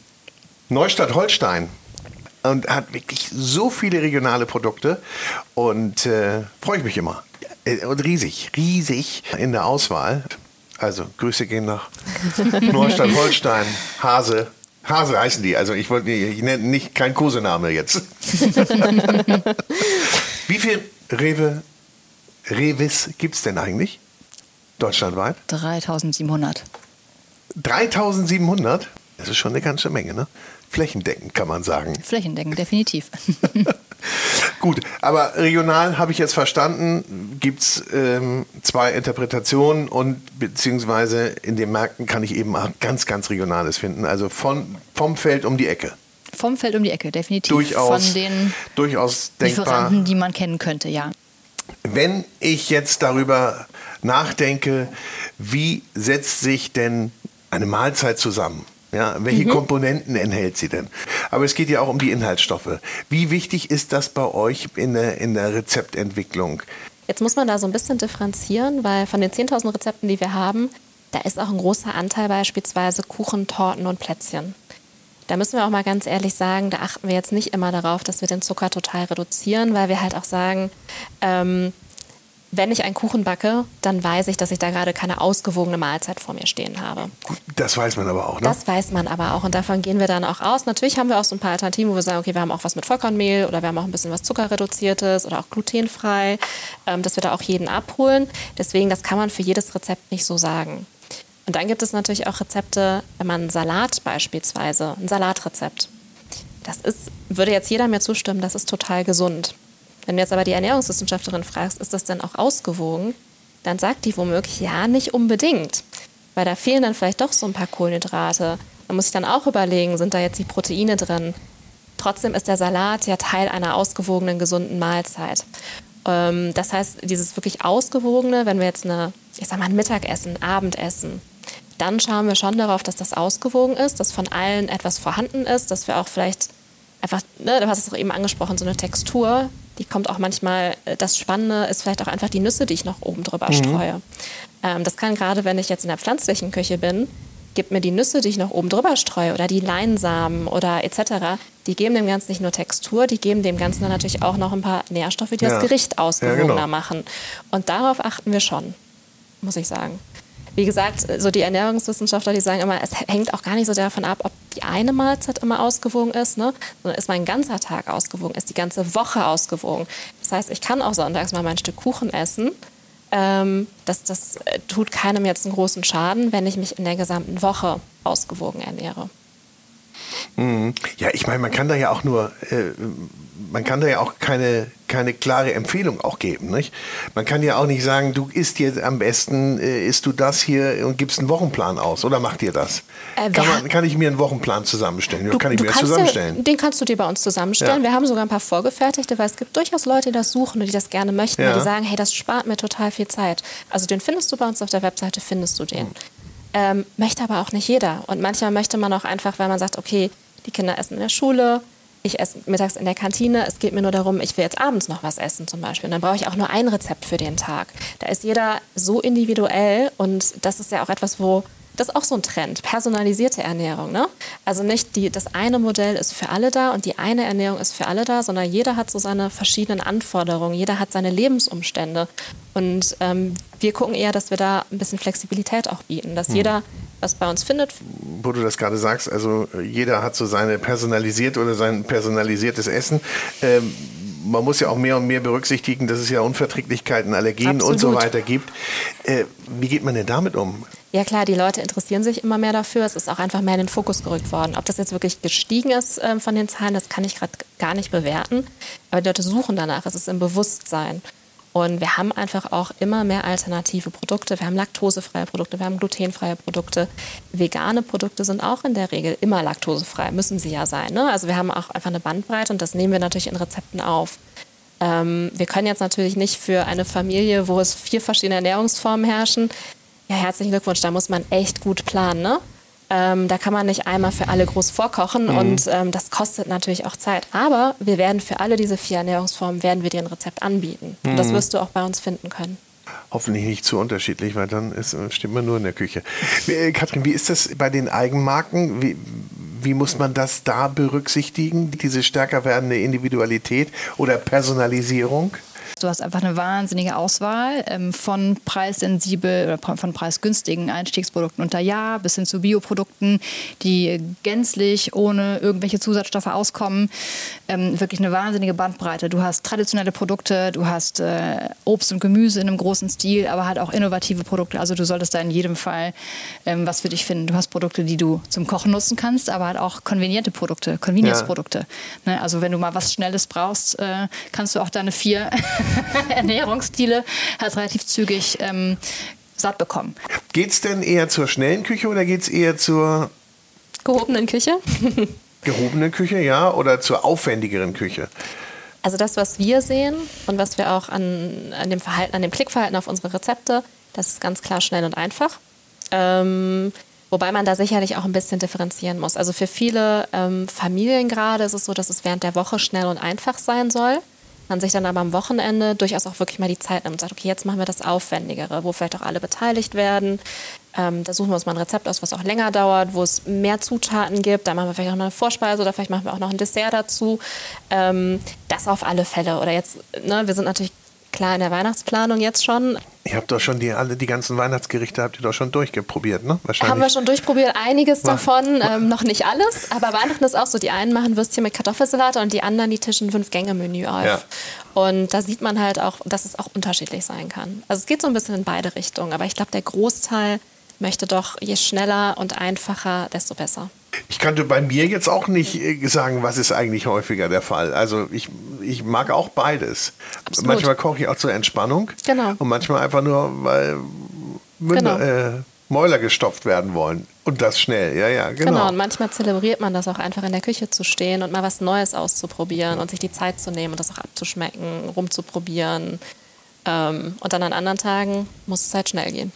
Neustadt-Holstein. Und hat wirklich so viele regionale Produkte und äh, freue ich mich immer. Und riesig, riesig in der Auswahl. Also Grüße gehen nach Neustadt-Holstein, Hase. Hase heißen die, also ich wollte ich nenne nicht kein Kosename jetzt. Wie viel Rewe, Revis gibt es denn eigentlich deutschlandweit? dreitausendsiebenhundert. dreitausendsiebenhundert? Das ist schon eine ganze Menge, ne? Flächendeckend kann man sagen. Flächendeckend, definitiv. Gut, aber regional habe ich jetzt verstanden, gibt es ähm, zwei Interpretationen und beziehungsweise in den Märkten kann ich eben auch ganz, ganz Regionales finden. Also von, vom Feld um die Ecke. Vom Feld um die Ecke, definitiv. Durchaus, von den durchaus denkbar. Lieferanten, die man kennen könnte, ja. Wenn ich jetzt darüber nachdenke, wie setzt sich denn eine Mahlzeit zusammen? Ja, welche mhm. Komponenten enthält sie denn? Aber es geht ja auch um die Inhaltsstoffe. Wie wichtig ist das bei euch in der, in der Rezeptentwicklung? Jetzt muss man da so ein bisschen differenzieren, weil von den zehntausend Rezepten, die wir haben, da ist auch ein großer Anteil beispielsweise Kuchen, Torten und Plätzchen. Da müssen wir auch mal ganz ehrlich sagen, da achten wir jetzt nicht immer darauf, dass wir den Zucker total reduzieren, weil wir halt auch sagen, ähm, wenn ich einen Kuchen backe, dann weiß ich, dass ich da gerade keine ausgewogene Mahlzeit vor mir stehen habe. Das weiß man aber auch, ne? Das weiß man aber auch und davon gehen wir dann auch aus. Natürlich haben wir auch so ein paar Alternativen, wo wir sagen, okay, wir haben auch was mit Vollkornmehl oder wir haben auch ein bisschen was Zuckerreduziertes oder auch glutenfrei, ähm, dass wir da auch jeden abholen. Deswegen, das kann man für jedes Rezept nicht so sagen. Und dann gibt es natürlich auch Rezepte, wenn man Salat beispielsweise, ein Salatrezept. Das ist, würde jetzt jeder mir zustimmen, das ist total gesund. Wenn du jetzt aber die Ernährungswissenschaftlerin fragst, ist das denn auch ausgewogen, dann sagt die womöglich, ja, nicht unbedingt. Weil da fehlen dann vielleicht doch so ein paar Kohlenhydrate. Da muss ich dann auch überlegen, sind da jetzt die Proteine drin? Trotzdem ist der Salat ja Teil einer ausgewogenen, gesunden Mahlzeit. Ähm, das heißt, dieses wirklich Ausgewogene, wenn wir jetzt eine, ich sag mal, ein Mittagessen, Abendessen, dann schauen wir schon darauf, dass das ausgewogen ist, dass von allen etwas vorhanden ist, dass wir auch vielleicht einfach, ne, du hast es auch eben angesprochen, so eine Textur, die kommt auch manchmal, das Spannende ist vielleicht auch einfach die Nüsse, die ich noch oben drüber mhm. streue. Ähm, das kann gerade, wenn ich jetzt in der pflanzlichen Küche bin, gibt mir die Nüsse, die ich noch oben drüber streue oder die Leinsamen oder et cetera, die geben dem Ganzen nicht nur Textur, die geben dem Ganzen dann natürlich auch noch ein paar Nährstoffe, die ja. das Gericht ausgewogener ja, genau. machen. Und darauf achten wir schon, muss ich sagen. Wie gesagt, so die Ernährungswissenschaftler, die sagen immer, es hängt auch gar nicht so davon ab, ob die eine Mahlzeit immer ausgewogen ist, ne? Sondern ist mein ganzer Tag ausgewogen, ist die ganze Woche ausgewogen. Das heißt, ich kann auch sonntags mal mein Stück Kuchen essen. Ähm, das, das tut keinem jetzt einen großen Schaden, wenn ich mich in der gesamten Woche ausgewogen ernähre. Ja, ich meine, man kann da ja auch nur, äh, man kann da ja auch keine, keine klare Empfehlung auch geben, nicht? Man kann ja auch nicht sagen, du isst jetzt am besten, äh, isst du das hier und gibst einen Wochenplan aus, oder macht ihr das? Äh, kann, man, kann ich mir einen Wochenplan zusammenstellen? Du, kann ich du mir das zusammenstellen? Ja, den kannst du dir bei uns zusammenstellen. Ja. Wir haben sogar ein paar vorgefertigte, weil es gibt durchaus Leute, die das suchen und die das gerne möchten, ja. weil die sagen, hey, das spart mir total viel Zeit. Also den findest du bei uns auf der Webseite, findest du den. Hm. Ähm, möchte aber auch nicht jeder. Und manchmal möchte man auch einfach, weil man sagt, okay, die Kinder essen in der Schule, ich esse mittags in der Kantine, es geht mir nur darum, ich will jetzt abends noch was essen zum Beispiel. Und dann brauche ich auch nur ein Rezept für den Tag. Da ist jeder so individuell und das ist ja auch etwas, wo, das ist auch so ein Trend, personalisierte Ernährung. Ne? Also nicht die, das eine Modell ist für alle da und die eine Ernährung ist für alle da, sondern jeder hat so seine verschiedenen Anforderungen, jeder hat seine Lebensumstände. Und ähm, wir gucken eher, dass wir da ein bisschen Flexibilität auch bieten, dass hm. jeder was bei uns findet. Wo du das gerade sagst, also jeder hat so seine personalisiert oder sein personalisiertes Essen. Ähm, man muss ja auch mehr und mehr berücksichtigen, dass es ja Unverträglichkeiten, Allergien Absolut. und so weiter gibt. Äh, wie geht man denn damit um? Ja klar, die Leute interessieren sich immer mehr dafür. Es ist auch einfach mehr in den Fokus gerückt worden. Ob das jetzt wirklich gestiegen ist äh, von den Zahlen, das kann ich gerade gar nicht bewerten. Aber die Leute suchen danach. Es ist im Bewusstsein. Und wir haben einfach auch immer mehr alternative Produkte. Wir haben laktosefreie Produkte, wir haben glutenfreie Produkte. Vegane Produkte sind auch in der Regel immer laktosefrei, müssen sie ja sein. Ne? Also wir haben auch einfach eine Bandbreite und das nehmen wir natürlich in Rezepten auf. Ähm, wir können jetzt natürlich nicht für eine Familie, wo es vier verschiedene Ernährungsformen herrschen, ja, herzlichen Glückwunsch, da muss man echt gut planen, ne? Ähm, da kann man nicht einmal für alle groß vorkochen mhm. und ähm, das kostet natürlich auch Zeit. Aber wir werden für alle diese vier Ernährungsformen, werden wir dir ein Rezept anbieten. Mhm. Und das wirst du auch bei uns finden können. Hoffentlich nicht zu unterschiedlich, weil dann ist, steht man nur in der Küche. Äh, Katrin, wie ist das bei den Eigenmarken? Wie, wie muss man das da berücksichtigen? Diese stärker werdende Individualität oder Personalisierung? Du hast einfach eine wahnsinnige Auswahl ähm, von preissensibel oder von preisgünstigen Einstiegsprodukten unter Jahr bis hin zu Bioprodukten, die gänzlich ohne irgendwelche Zusatzstoffe auskommen. Ähm, wirklich eine wahnsinnige Bandbreite. Du hast traditionelle Produkte, du hast äh, Obst und Gemüse in einem großen Stil, aber halt auch innovative Produkte. Also du solltest da in jedem Fall ähm, was für dich finden. Du hast Produkte, die du zum Kochen nutzen kannst, aber halt auch konveniente Produkte, Convenience-Produkte. Ja. Ne? Also wenn du mal was Schnelles brauchst, äh, kannst du auch deine vier Ernährungsstile halt relativ zügig ähm, satt bekommen. Geht es denn eher zur schnellen Küche oder geht es eher zur gehobenen Küche? Gehobenen Küche, ja, oder zur aufwendigeren Küche? Also das, was wir sehen und was wir auch an, an dem Verhalten, an dem Klickverhalten auf unsere Rezepte, das ist ganz klar schnell und einfach. Ähm, wobei man da sicherlich auch ein bisschen differenzieren muss. Also für viele ähm, Familien gerade ist es so, dass es während der Woche schnell und einfach sein soll. Man sich dann aber am Wochenende durchaus auch wirklich mal die Zeit nimmt und sagt, okay, jetzt machen wir das Aufwendigere, wo vielleicht auch alle beteiligt werden. Ähm, da suchen wir uns mal ein Rezept aus, was auch länger dauert, wo es mehr Zutaten gibt. Da machen wir vielleicht auch noch eine Vorspeise oder vielleicht machen wir auch noch ein Dessert dazu. Ähm, das auf alle Fälle. Oder jetzt, ne, wir sind natürlich klar in der Weihnachtsplanung jetzt schon. Ihr habt doch schon die, alle die ganzen Weihnachtsgerichte habt ihr doch schon durchprobiert, ne? Wahrscheinlich. Haben wir schon durchprobiert, einiges war, davon, war. Ähm, noch nicht alles. Aber Weihnachten ist auch so, die einen machen Würstchen mit Kartoffelsalat und die anderen, die tischen Fünf-Gänge-Menü auf. Ja. Und da sieht man halt auch, dass es auch unterschiedlich sein kann. Also es geht so ein bisschen in beide Richtungen, aber ich glaube, der Großteil möchte doch, je schneller und einfacher, desto besser. Ich könnte bei mir jetzt auch nicht sagen, was ist eigentlich häufiger der Fall. Also ich, ich mag auch beides. Absolut. Manchmal koche ich auch zur Entspannung. Genau. Und manchmal einfach nur, weil Münder, genau. äh, Mäuler gestopft werden wollen. Und das schnell, ja, ja, genau. Genau, und manchmal zelebriert man das auch einfach in der Küche zu stehen und mal was Neues auszuprobieren und sich die Zeit zu nehmen und das auch abzuschmecken, rumzuprobieren. Ähm, und dann an anderen Tagen muss es halt schnell gehen.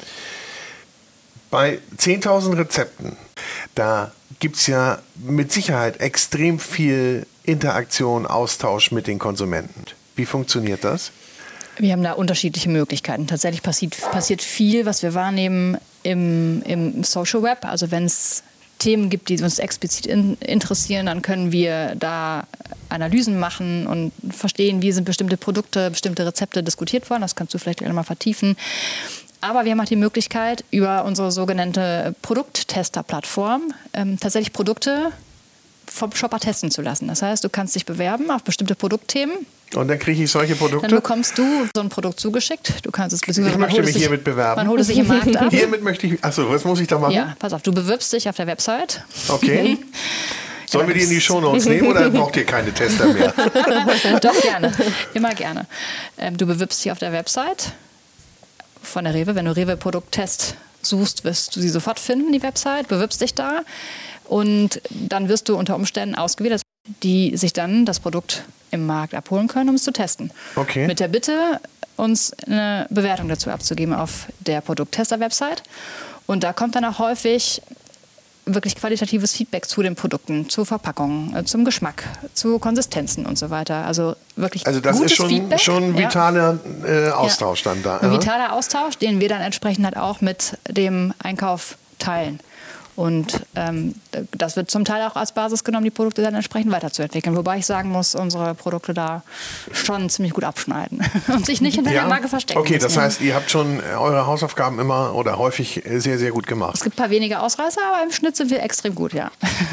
Bei zehntausend Rezepten, da gibt es ja mit Sicherheit extrem viel Interaktion, Austausch mit den Konsumenten. Wie funktioniert das? Wir haben da unterschiedliche Möglichkeiten. Tatsächlich passiert, passiert viel, was wir wahrnehmen im, im Social Web. Also wenn es Themen gibt, die uns explizit in, interessieren, dann können wir da Analysen machen und verstehen, wie sind bestimmte Produkte, bestimmte Rezepte diskutiert worden. Das kannst du vielleicht einmal vertiefen. Aber wir haben auch die Möglichkeit, über unsere sogenannte Produkttester-Plattform ähm, tatsächlich Produkte vom Shopper testen zu lassen. Das heißt, du kannst dich bewerben auf bestimmte Produktthemen. Und dann kriege ich solche Produkte? Dann bekommst du so ein Produkt zugeschickt. Du kannst es beziehungsweise ich möchte mich hiermit bewerben. Man holt es sich im Markt ab. Hiermit möchte ich, achso, was muss ich da machen? Ja, pass auf, du bewirbst dich auf der Website. Okay. Sollen wir die in die Shownotes nehmen oder braucht ihr keine Tester mehr? Doch, gerne. Immer gerne. Ähm, du bewirbst dich auf der Website von der Rewe. Wenn du Rewe-Produkttest suchst, wirst du sie sofort finden, die Website. Bewirbst dich da und dann wirst du unter Umständen ausgewählt, die sich dann das Produkt im Markt abholen können, um es zu testen. Okay. Mit der Bitte, uns eine Bewertung dazu abzugeben auf der Produkttester-Website. Und da kommt dann auch häufig wirklich qualitatives Feedback zu den Produkten, zur Verpackung, zum Geschmack, zu Konsistenzen und so weiter. Also wirklich Also das gutes ist schon, Feedback. schon ein vitaler äh, Austausch ja. dann da. Ein vitaler Austausch, den wir dann entsprechend halt auch mit dem Einkauf teilen. Und ähm, das wird zum Teil auch als Basis genommen, die Produkte dann entsprechend weiterzuentwickeln. Wobei ich sagen muss, unsere Produkte da schon ziemlich gut abschneiden und sich nicht hinter ja. der Marke verstecken. Okay, das müssen. heißt, ihr habt schon eure Hausaufgaben immer oder häufig sehr, sehr gut gemacht. Es gibt ein paar wenige Ausreißer, aber im Schnitt sind wir extrem gut, ja.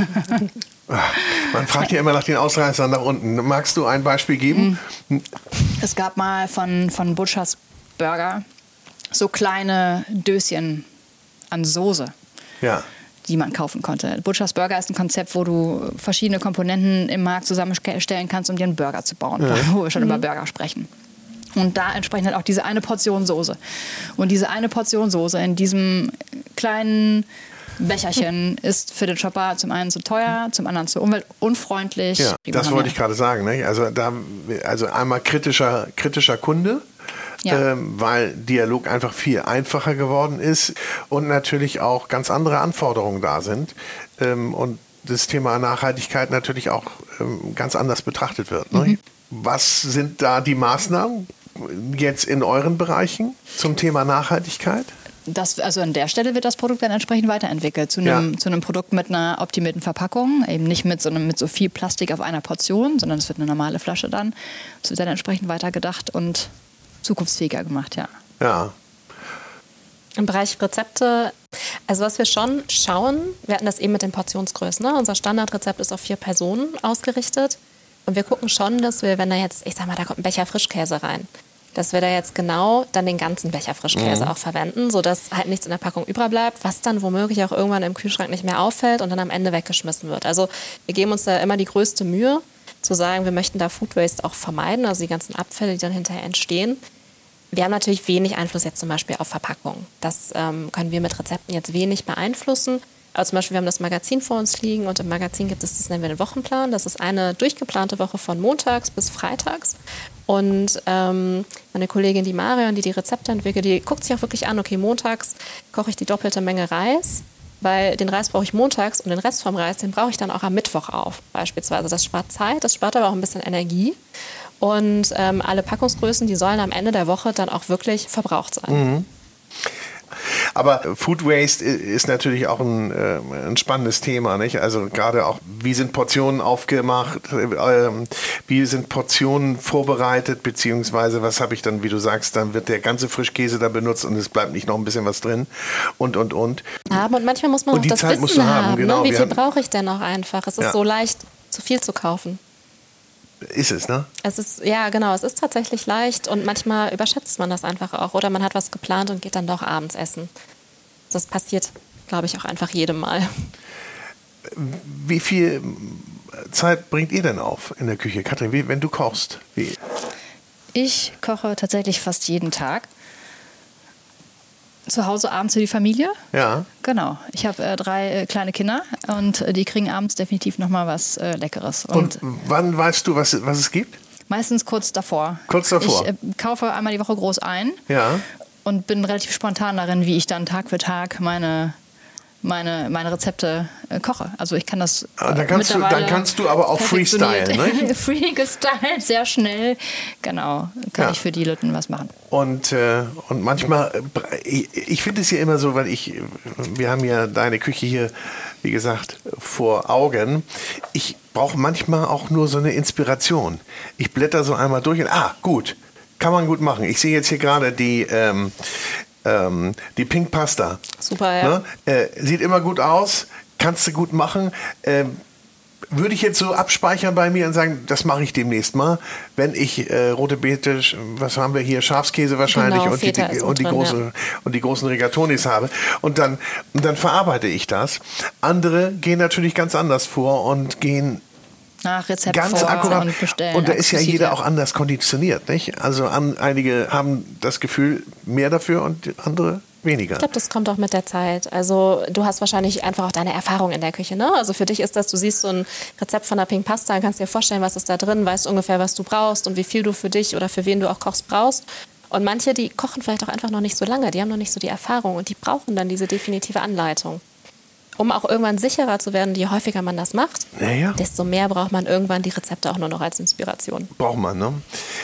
Man fragt ja immer nach den Ausreißern nach unten. Magst du ein Beispiel geben? Es gab mal von, von Butchers Burger so kleine Döschen an Soße. Ja. Die man kaufen konnte. Butchers Burger ist ein Konzept, wo du verschiedene Komponenten im Markt zusammenstellen kannst, um dir einen Burger zu bauen, ja. wo wir schon mhm. über Burger sprechen. Und da entsprechend halt auch diese eine Portion Soße. Und diese eine Portion Soße in diesem kleinen Becherchen ist für den Shopper zum einen zu teuer, zum anderen zu umweltunfreundlich. Ja, das wollte ich gerade sagen. Ne? Also, da, also einmal kritischer, kritischer Kunde. Ja. Ähm, weil Dialog einfach viel einfacher geworden ist und natürlich auch ganz andere Anforderungen da sind ähm, und das Thema Nachhaltigkeit natürlich auch ähm, ganz anders betrachtet wird. Ne? Mhm. Was sind da die Maßnahmen jetzt in euren Bereichen zum Thema Nachhaltigkeit? Das, also an der Stelle wird das Produkt dann entsprechend weiterentwickelt zu einem, ja. zu einem Produkt mit einer optimierten Verpackung, eben nicht mit so, einem, mit so viel Plastik auf einer Portion, sondern es wird eine normale Flasche dann. Es wird dann entsprechend weitergedacht und zukunftsfähiger gemacht, ja. Ja. Im Bereich Rezepte, also was wir schon schauen, wir hatten das eben mit den Portionsgrößen, ne? Unser Standardrezept ist auf vier Personen ausgerichtet und wir gucken schon, dass wir, wenn da jetzt, ich sag mal, da kommt ein Becher Frischkäse rein, dass wir da jetzt genau dann den ganzen Becher Frischkäse mhm. auch verwenden, sodass halt nichts in der Packung überbleibt, was dann womöglich auch irgendwann im Kühlschrank nicht mehr auffällt und dann am Ende weggeschmissen wird. Also wir geben uns da immer die größte Mühe, zu sagen, wir möchten da Food Waste auch vermeiden, also die ganzen Abfälle, die dann hinterher entstehen. Wir haben natürlich wenig Einfluss jetzt zum Beispiel auf Verpackung. Das ähm, können wir mit Rezepten jetzt wenig beeinflussen. Aber zum Beispiel, wir haben das Magazin vor uns liegen und im Magazin gibt es, das nennen wir den Wochenplan. Das ist eine durchgeplante Woche von montags bis freitags. Und ähm, meine Kollegin, die Marion, die die Rezepte entwickelt, die guckt sich auch wirklich an, okay, montags koche ich die doppelte Menge Reis, weil den Reis brauche ich montags und den Rest vom Reis, den brauche ich dann auch am Mittwoch auf, beispielsweise. Das spart Zeit, das spart aber auch ein bisschen Energie. Und ähm, alle Packungsgrößen, die sollen am Ende der Woche dann auch wirklich verbraucht sein. Mhm. Aber Food Waste ist natürlich auch ein, äh, ein spannendes Thema, nicht? Also gerade auch, wie sind Portionen aufgemacht, äh, wie sind Portionen vorbereitet, beziehungsweise was habe ich dann, wie du sagst, dann wird der ganze Frischkäse da benutzt und es bleibt nicht noch ein bisschen was drin und, und, und. Aber und manchmal muss man und auch die das Zeit Wissen musst du haben, haben, genau. ne? Wie viel brauche ich denn auch einfach? Es ist ja. so leicht, zu viel zu kaufen. Ist es, ne? Es ist, ja, genau, es ist tatsächlich leicht und manchmal überschätzt man das einfach auch. Oder man hat was geplant und geht dann doch abends essen. Das passiert, glaube ich, auch einfach jedem Mal. Wie viel Zeit bringt ihr denn auf in der Küche? Katrin, wie, wenn du kochst? Wie? Ich koche tatsächlich fast jeden Tag. Zu Hause abends für die Familie. Ja. Genau. Ich habe äh, drei äh, kleine Kinder und äh, die kriegen abends definitiv noch mal was äh, Leckeres. Und, und wann weißt du, was, was es gibt? Meistens kurz davor. Kurz davor? Ich äh, kaufe einmal die Woche groß ein. Ja. Und bin relativ spontan darin, wie ich dann Tag für Tag meine meine, meine Rezepte äh, koche. Also ich kann das äh, dann, kannst du, dann kannst du aber auch Freestyle, ne? Freestyle, sehr schnell. Genau, kann ja. ich für die Leute was machen. Und, äh, und manchmal, äh, ich, ich finde es ja immer so, weil ich, wir haben ja deine Küche hier, wie gesagt, vor Augen. Ich brauche manchmal auch nur so eine Inspiration. Ich blätter so einmal durch und, ah, gut, kann man gut machen. Ich sehe jetzt hier gerade die, ähm, ähm, die Pink Pasta. Super, ja. Ne? Äh, sieht immer gut aus, kannst du gut machen. Ähm, würde ich jetzt so abspeichern bei mir und sagen, das mache ich demnächst mal, wenn ich äh, rote Beete, was haben wir hier, Schafskäse wahrscheinlich genau, und, die, die, und, die drin, große, ja. und die großen Rigatonis habe und dann, und dann verarbeite ich das. Andere gehen natürlich ganz anders vor und gehen nach Rezept ganz vor akkurat. Und bestellen. Und da ist ja explizit, jeder ja. auch anders konditioniert, nicht? Also an, einige haben das Gefühl mehr dafür und andere weniger. Ich glaube, das kommt auch mit der Zeit. Also du hast wahrscheinlich einfach auch deine Erfahrung in der Küche, ne? Also für dich ist das, du siehst so ein Rezept von der Pink Pasta, dann kannst dir vorstellen, was ist da drin, weißt ungefähr, was du brauchst und wie viel du für dich oder für wen du auch kochst brauchst. Und manche, die kochen vielleicht auch einfach noch nicht so lange, die haben noch nicht so die Erfahrung und die brauchen dann diese definitive Anleitung. Um auch irgendwann sicherer zu werden, je häufiger man das macht, naja. desto mehr braucht man irgendwann die Rezepte auch nur noch als Inspiration. Braucht man, ne?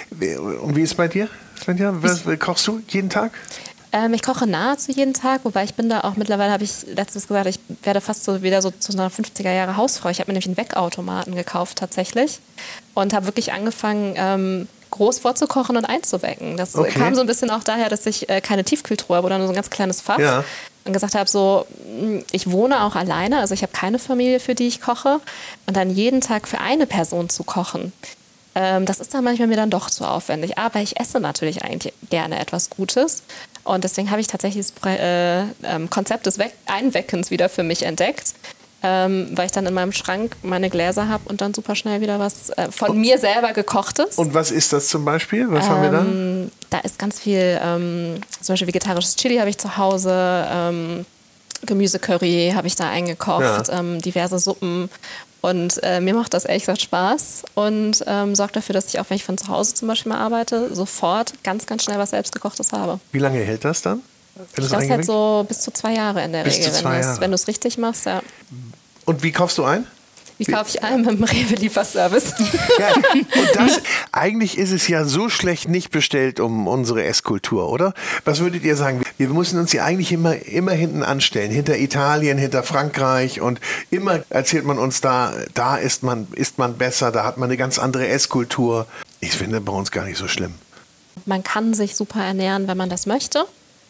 Und wie ist es bei dir, Svenja? Was kochst du jeden Tag? Ähm, ich koche nahezu jeden Tag, wobei ich bin da auch mittlerweile, habe ich letztens gesagt, ich werde fast so wieder so zu einer fünfziger Jahre Hausfrau. Ich habe mir nämlich einen Weckautomaten gekauft tatsächlich und habe wirklich angefangen, ähm, groß vorzukochen und einzuwecken. Das okay. kam so ein bisschen auch daher, dass ich äh, keine Tiefkühltruhe habe oder nur so ein ganz kleines Fach. Ja. Und gesagt habe, so, ich wohne auch alleine, also ich habe keine Familie, für die ich koche. Und dann jeden Tag für eine Person zu kochen, ähm, das ist dann manchmal mir dann doch zu aufwendig. Aber ich esse natürlich eigentlich gerne etwas Gutes. Und deswegen habe ich tatsächlich das äh, ähm, Konzept des We- Einweckens wieder für mich entdeckt. Ähm, weil ich dann in meinem Schrank meine Gläser habe und dann super schnell wieder was äh, von und, mir selber gekochtes. Und was ist das zum Beispiel? Was ähm, haben wir da? Da ist ganz viel, ähm, zum Beispiel vegetarisches Chili habe ich zu Hause, ähm, Gemüsecurry habe ich da eingekocht, ja. ähm, diverse Suppen. Und äh, mir macht das ehrlich gesagt Spaß und ähm, sorgt dafür, dass ich auch, wenn ich von zu Hause zum Beispiel mal arbeite, sofort ganz, ganz schnell was Selbstgekochtes habe. Wie lange hält das dann? Ich glaube, es halt so bis zu zwei Jahre in der bis Regel, wenn du es richtig machst. Ja. Und wie kaufst du ein? Wie kaufe ich ein? Mit dem Rewe-Lieferservice. Ja, und das, eigentlich ist es ja so schlecht nicht bestellt um unsere Esskultur, oder? Was würdet ihr sagen? Wir müssen uns ja eigentlich immer, immer hinten anstellen, hinter Italien, hinter Frankreich und immer erzählt man uns da, da ist man, ist man besser, da hat man eine ganz andere Esskultur. Ich finde bei uns gar nicht so schlimm. Man kann sich super ernähren, wenn man das möchte.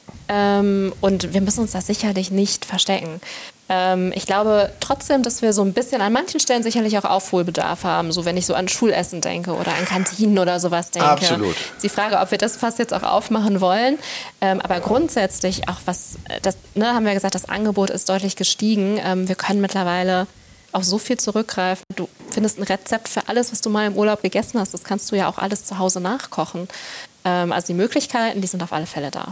Ähm, und wir müssen uns das sicherlich nicht verstecken. Ähm, ich glaube trotzdem, dass wir so ein bisschen an manchen Stellen sicherlich auch Aufholbedarf haben. So wenn ich so an Schulessen denke oder an Kantinen oder sowas denke. Absolut. Ist die Frage, ob wir das fast jetzt auch aufmachen wollen. Ähm, aber grundsätzlich auch was, das ne, haben wir gesagt, das Angebot ist deutlich gestiegen. Ähm, wir können mittlerweile auf so viel zurückgreifen. Du findest ein Rezept für alles, was du mal im Urlaub gegessen hast. Das kannst du ja auch alles zu Hause nachkochen. Ähm, also die Möglichkeiten, die sind auf alle Fälle da.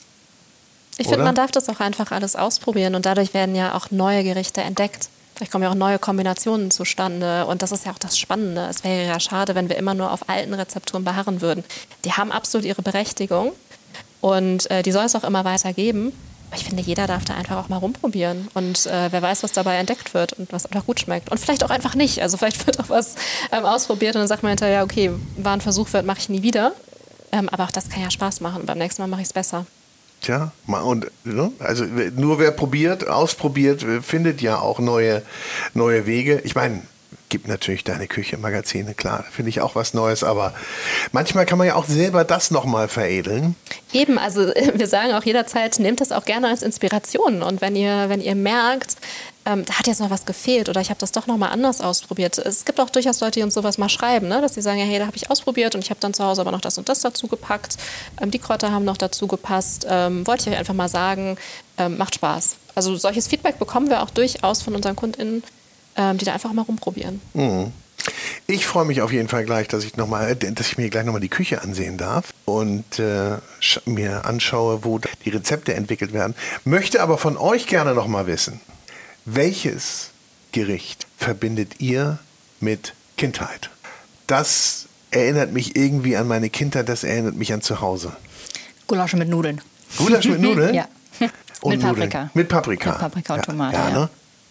Ich finde, man darf das auch einfach alles ausprobieren und dadurch werden ja auch neue Gerichte entdeckt. Vielleicht kommen ja auch neue Kombinationen zustande und das ist ja auch das Spannende. Es wäre ja schade, wenn wir immer nur auf alten Rezepturen beharren würden. Die haben absolut ihre Berechtigung und äh, die soll es auch immer weiter geben. Aber ich finde, jeder darf da einfach auch mal rumprobieren und äh, wer weiß, was dabei entdeckt wird und was einfach gut schmeckt. Und vielleicht auch einfach nicht. Also vielleicht wird auch was ähm, ausprobiert und dann sagt man hinterher, ja, okay, war ein Versuch wert, mache ich nie wieder. Ähm, aber auch das kann ja Spaß machen. Beim nächsten Mal mache ich es besser. Tja, und also nur wer probiert, ausprobiert, findet ja auch neue, neue Wege. Ich meine, gibt natürlich Deine Küche Magazine, klar, finde ich auch was Neues, aber manchmal kann man ja auch selber das nochmal veredeln. Eben, also wir sagen auch jederzeit, nehmt das auch gerne als Inspiration und wenn ihr, wenn ihr merkt, ähm, da hat jetzt noch was gefehlt oder ich habe das doch nochmal anders ausprobiert. Es gibt auch durchaus Leute, die uns sowas mal schreiben, ne? Dass sie sagen, ja, hey, da habe ich ausprobiert und ich habe dann zu Hause aber noch das und das dazu gepackt. Ähm, die Kräuter haben noch dazu gepasst. Ähm, wollte ich euch einfach mal sagen, ähm, macht Spaß. Also solches Feedback bekommen wir auch durchaus von unseren KundInnen, die da einfach mal rumprobieren. Mhm. Ich freue mich auf jeden Fall gleich, dass ich, noch mal, dass ich mir gleich nochmal die Küche ansehen darf und äh, mir anschaue, wo die Rezepte entwickelt werden. Möchte aber von euch gerne noch mal wissen, welches Gericht verbindet ihr mit Kindheit? Das erinnert mich irgendwie an meine Kindheit, das erinnert mich an zu Hause. Gulasch mit Nudeln. Gulasch mit Nudeln? Ja. Und mit Nudeln. Paprika. Mit Paprika. Mit Paprika und ja. Tomate, ja. ja. Ne?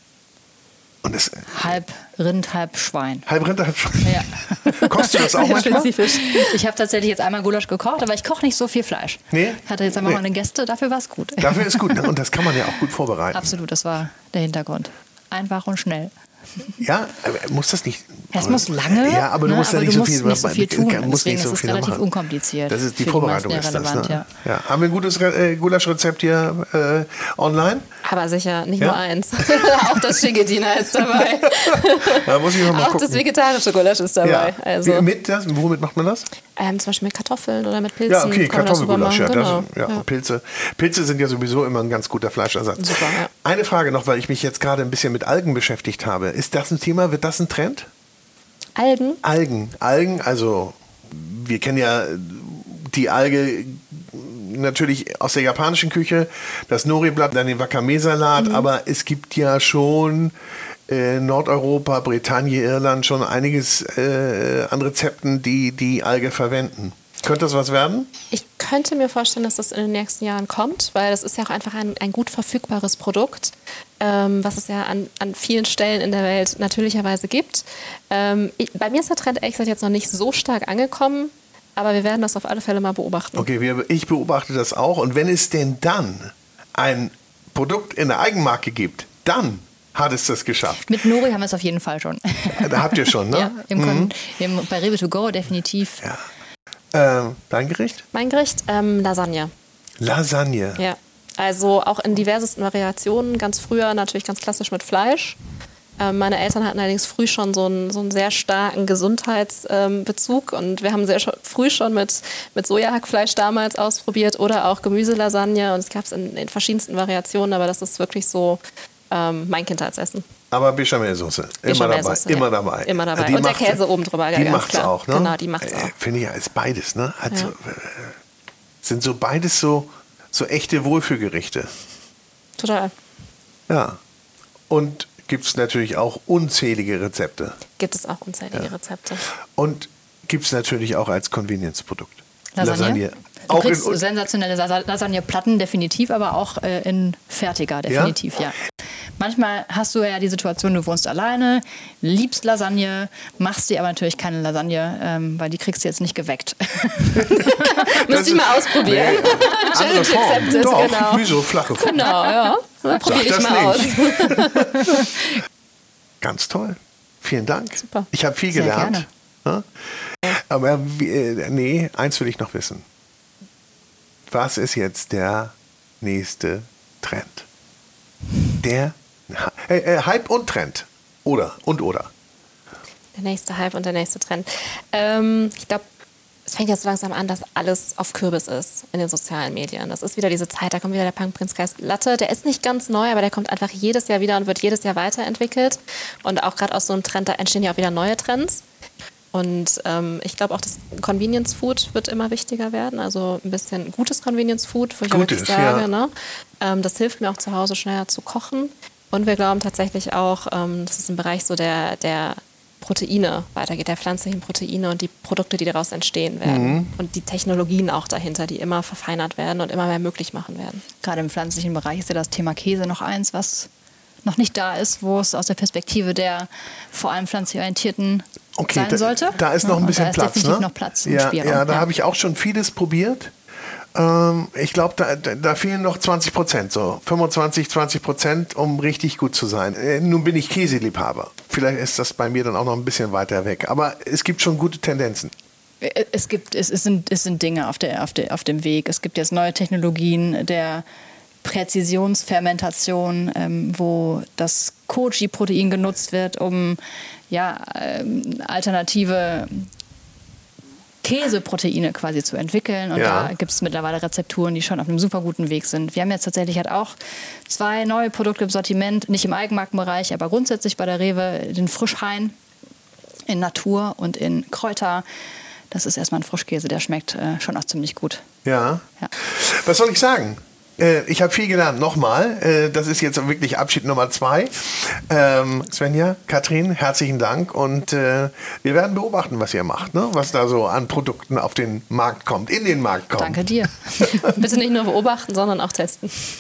Und das, Halb Rind, halb Schwein. halb Rind, halb Schwein. Ja. Kochst du das auch Sehr manchmal? spezifisch. Ich habe tatsächlich jetzt einmal Gulasch gekocht, aber ich koche nicht so viel Fleisch. Nee? Ich hatte jetzt einmal Nee. meine Gäste, dafür war es gut. Dafür ist gut. Ne? Und das kann man ja auch gut vorbereiten. Absolut, das war der Hintergrund. Einfach und schnell. Ja, aber muss das nicht. Es muss lange, Ja, aber du ne, musst ja aber nicht du so musst viel, nicht so viel tun. Musst Deswegen nicht so ist es viel relativ machen. unkompliziert. Das ist die Für Vorbereitung die ist meisten das. relevant, Ne? ja. Ja. Haben wir ein gutes Re äh, Gulaschrezept hier äh, online? Aber sicher, nicht Ja? nur eins. Auch das Schigedina ist dabei. Da muss ich noch mal Auch gucken. das vegetarische Gulasch ist dabei. Ja. Also, Wie- mit das? Womit macht man das? ähm, zum Beispiel mit Kartoffeln oder mit Pilzen. Ja, okay, kann man das super Kartoffelgulasch. Ja, machen. das, Genau. ja, Ja. Pilze. Pilze sind ja sowieso immer ein ganz guter Fleischersatz. Super, ja. Eine Frage noch, weil ich mich jetzt gerade ein bisschen mit Algen beschäftigt habe. Ist das ein Thema? Wird das ein Trend? Algen? Algen. Algen, also wir kennen ja die Alge natürlich aus der japanischen Küche, das Nori-Blatt, dann den Wakame-Salat, Mhm. aber es gibt ja schon äh, Nordeuropa, Bretagne, Irland schon einiges äh, an Rezepten, die die Alge verwenden. Könnte das was werden? Ich könnte mir vorstellen, dass das in den nächsten Jahren kommt, weil das ist ja auch einfach ein, ein gut verfügbares Produkt, ähm, was es ja an, an vielen Stellen in der Welt natürlicherweise gibt. Ähm, ich, bei mir ist der Trend ehrlich gesagt jetzt noch nicht so stark angekommen, aber wir werden das auf alle Fälle mal beobachten. Okay, wir, ich beobachte das auch. Und wenn es denn dann ein Produkt in der Eigenmarke gibt, dann hat es das geschafft. Mit Nori haben wir es auf jeden Fall schon. Da habt ihr schon, ne? Ja, im, mhm. im, bei Rewe to go definitiv. Ja. Äh, dein Gericht? Mein Gericht? Ähm, Lasagne. Lasagne. Ja, also auch in diversesten Variationen. Ganz früher natürlich ganz klassisch mit Fleisch. Ähm, meine Eltern hatten allerdings früh schon so einen, so einen sehr starken Gesundheitsbezug ähm, und wir haben sehr sch- früh schon mit, mit Sojahackfleisch damals ausprobiert oder auch Gemüselasagne und es gab es in, in verschiedensten Variationen, aber das ist wirklich so ähm, mein Kindheitsessen. Aber Bechamelsoße. Immer Bechamelsoße, dabei. Immer ja. dabei. Immer dabei. Die Und der macht's- Käse oben drüber, Die ganz macht's klar. auch, ne? Genau, die macht's Äh, auch. Finde ich, ist beides, ne? Also, Ja. äh, sind so beides so, so echte Wohlfühlgerichte. Total. Ja. Und gibt es natürlich auch unzählige Rezepte. Gibt es auch unzählige Rezepte. Und gibt es natürlich auch als Convenience-Produkt. Lasagne. Du Auch kriegst in, sensationelle Lasa- Lasagneplatten, definitiv, aber auch äh, in fertiger, definitiv, ja? ja. Manchmal hast du ja die Situation, du wohnst alleine, liebst Lasagne, machst dir aber natürlich keine Lasagne, ähm, weil die kriegst du jetzt nicht geweckt. Müsst ihr mal ausprobieren. Nee, andere Form. Challenge-Rezepte, Doch, genau. wieso flache Form? Genau, ja. Probiere ich das mal aus. nicht. Ganz toll. Vielen Dank. Super. Ich habe viel Sehr gelernt. Ja? Aber wie- äh, nee, eins will ich noch wissen. Was ist jetzt der nächste Trend? Der äh, äh, Hype und Trend. Oder und oder. Der nächste Hype und der nächste Trend. Ähm, ich glaube, es fängt jetzt langsam an, dass alles auf Kürbis ist in den sozialen Medien. Das ist wieder diese Zeit, da kommt wieder der Punk-Prinz-Geist Latte. Der ist nicht ganz neu, aber der kommt einfach jedes Jahr wieder und wird jedes Jahr weiterentwickelt. Und auch gerade aus so einem Trend, da entstehen ja auch wieder neue Trends. Und ähm, ich glaube auch, das Convenience Food wird immer wichtiger werden. Also ein bisschen gutes Convenience Food, wo ich auch Gutes, wirklich sage, ja. ne? ähm, das hilft mir auch zu Hause schneller zu kochen. Und wir glauben tatsächlich auch, ähm, dass es im Bereich so der, der Proteine weitergeht, der pflanzlichen Proteine und die Produkte, die daraus entstehen werden. Mhm. Und die Technologien auch dahinter, die immer verfeinert werden und immer mehr möglich machen werden. Gerade im pflanzlichen Bereich ist ja das Thema Käse noch eins, was noch nicht da ist, wo es aus der Perspektive der vor allem pflanzlich orientierten Okay, sein da, sollte. da ist noch Ja, ein und bisschen da ist Platz. definitiv Ne? noch Platz und ja, Spielraum. ja, da ja. habe ich auch schon vieles probiert. Ähm, ich glaube, da, da, da fehlen noch zwanzig Prozent, so fünfundzwanzig, zwanzig Prozent, um richtig gut zu sein. Äh, nun bin ich Käseliebhaber. Vielleicht ist das bei mir dann auch noch ein bisschen weiter weg. Aber es gibt schon gute Tendenzen. Es gibt, es, es, sind, es sind Dinge auf, der, auf, der, auf dem Weg. Es gibt jetzt neue Technologien der Präzisionsfermentation, ähm, wo das Koji-Protein genutzt wird, um ja, ähm, alternative Käseproteine quasi zu entwickeln. Und Ja. da gibt es mittlerweile Rezepturen, die schon auf einem super guten Weg sind. Wir haben jetzt tatsächlich halt auch zwei neue Produkte im Sortiment, nicht im Eigenmarkenbereich, aber grundsätzlich bei der Rewe, den Frischhain in Natur und in Kräuter. Das ist erstmal ein Frischkäse, der schmeckt äh, schon auch ziemlich gut. Ja. Ja. Was soll ich sagen? Äh, ich habe viel gelernt. Nochmal, äh, das ist jetzt wirklich Abschied Nummer zwei. Ähm, Svenja, Katrin, herzlichen Dank. Und äh, wir werden beobachten, was ihr macht, ne? Was da so an Produkten auf den Markt kommt, in den Markt kommt. Danke dir. Bitte nicht nur beobachten, sondern auch testen.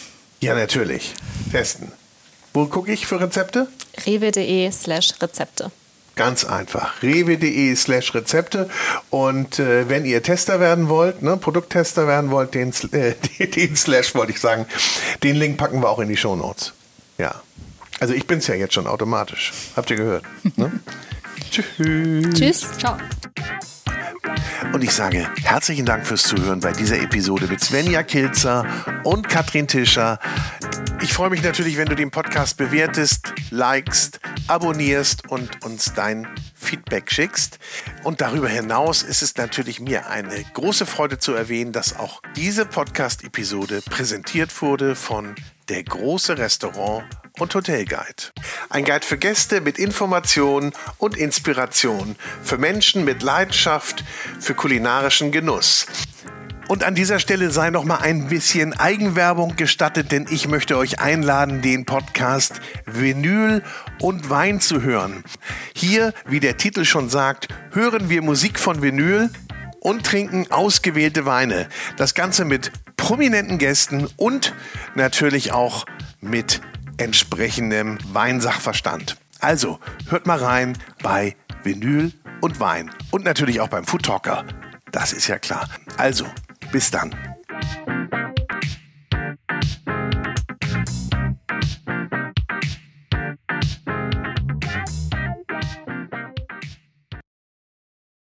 Ja, natürlich. Testen. Wo gucke ich für Rezepte? rewe.de slash Rezepte. Ganz einfach. rewe.de slash Rezepte. Und äh, wenn ihr Tester werden wollt, ne, Produkttester werden wollt, den, äh, den Slash wollte ich sagen, den Link packen wir auch in die Shownotes. Ja. Also ich bin's ja jetzt schon automatisch. Habt ihr gehört? Ne? Tschüss. Tschüss. Ciao. Und ich sage herzlichen Dank fürs Zuhören bei dieser Episode mit Svenja Kilzer und Katrin Tischer. Ich freue mich natürlich, wenn du den Podcast bewertest, likest, abonnierst und uns dein Feedback schickst. Und darüber hinaus ist es natürlich mir eine große Freude zu erwähnen, dass auch diese Podcast-Episode präsentiert wurde von Der große Restaurant und Hotelguide. Ein Guide für Gäste mit Informationen und Inspiration, für Menschen mit Leidenschaft für kulinarischen Genuss. Und an dieser Stelle sei noch mal ein bisschen Eigenwerbung gestattet, denn ich möchte euch einladen, den Podcast Vinyl und Wein zu hören. Hier, wie der Titel schon sagt, hören wir Musik von Vinyl und trinken ausgewählte Weine. Das Ganze mit prominenten Gästen und natürlich auch mit entsprechendem Weinsachverstand. Also, hört mal rein bei Vinyl und Wein und natürlich auch beim Food Talker. Das ist ja klar. Also, bis dann.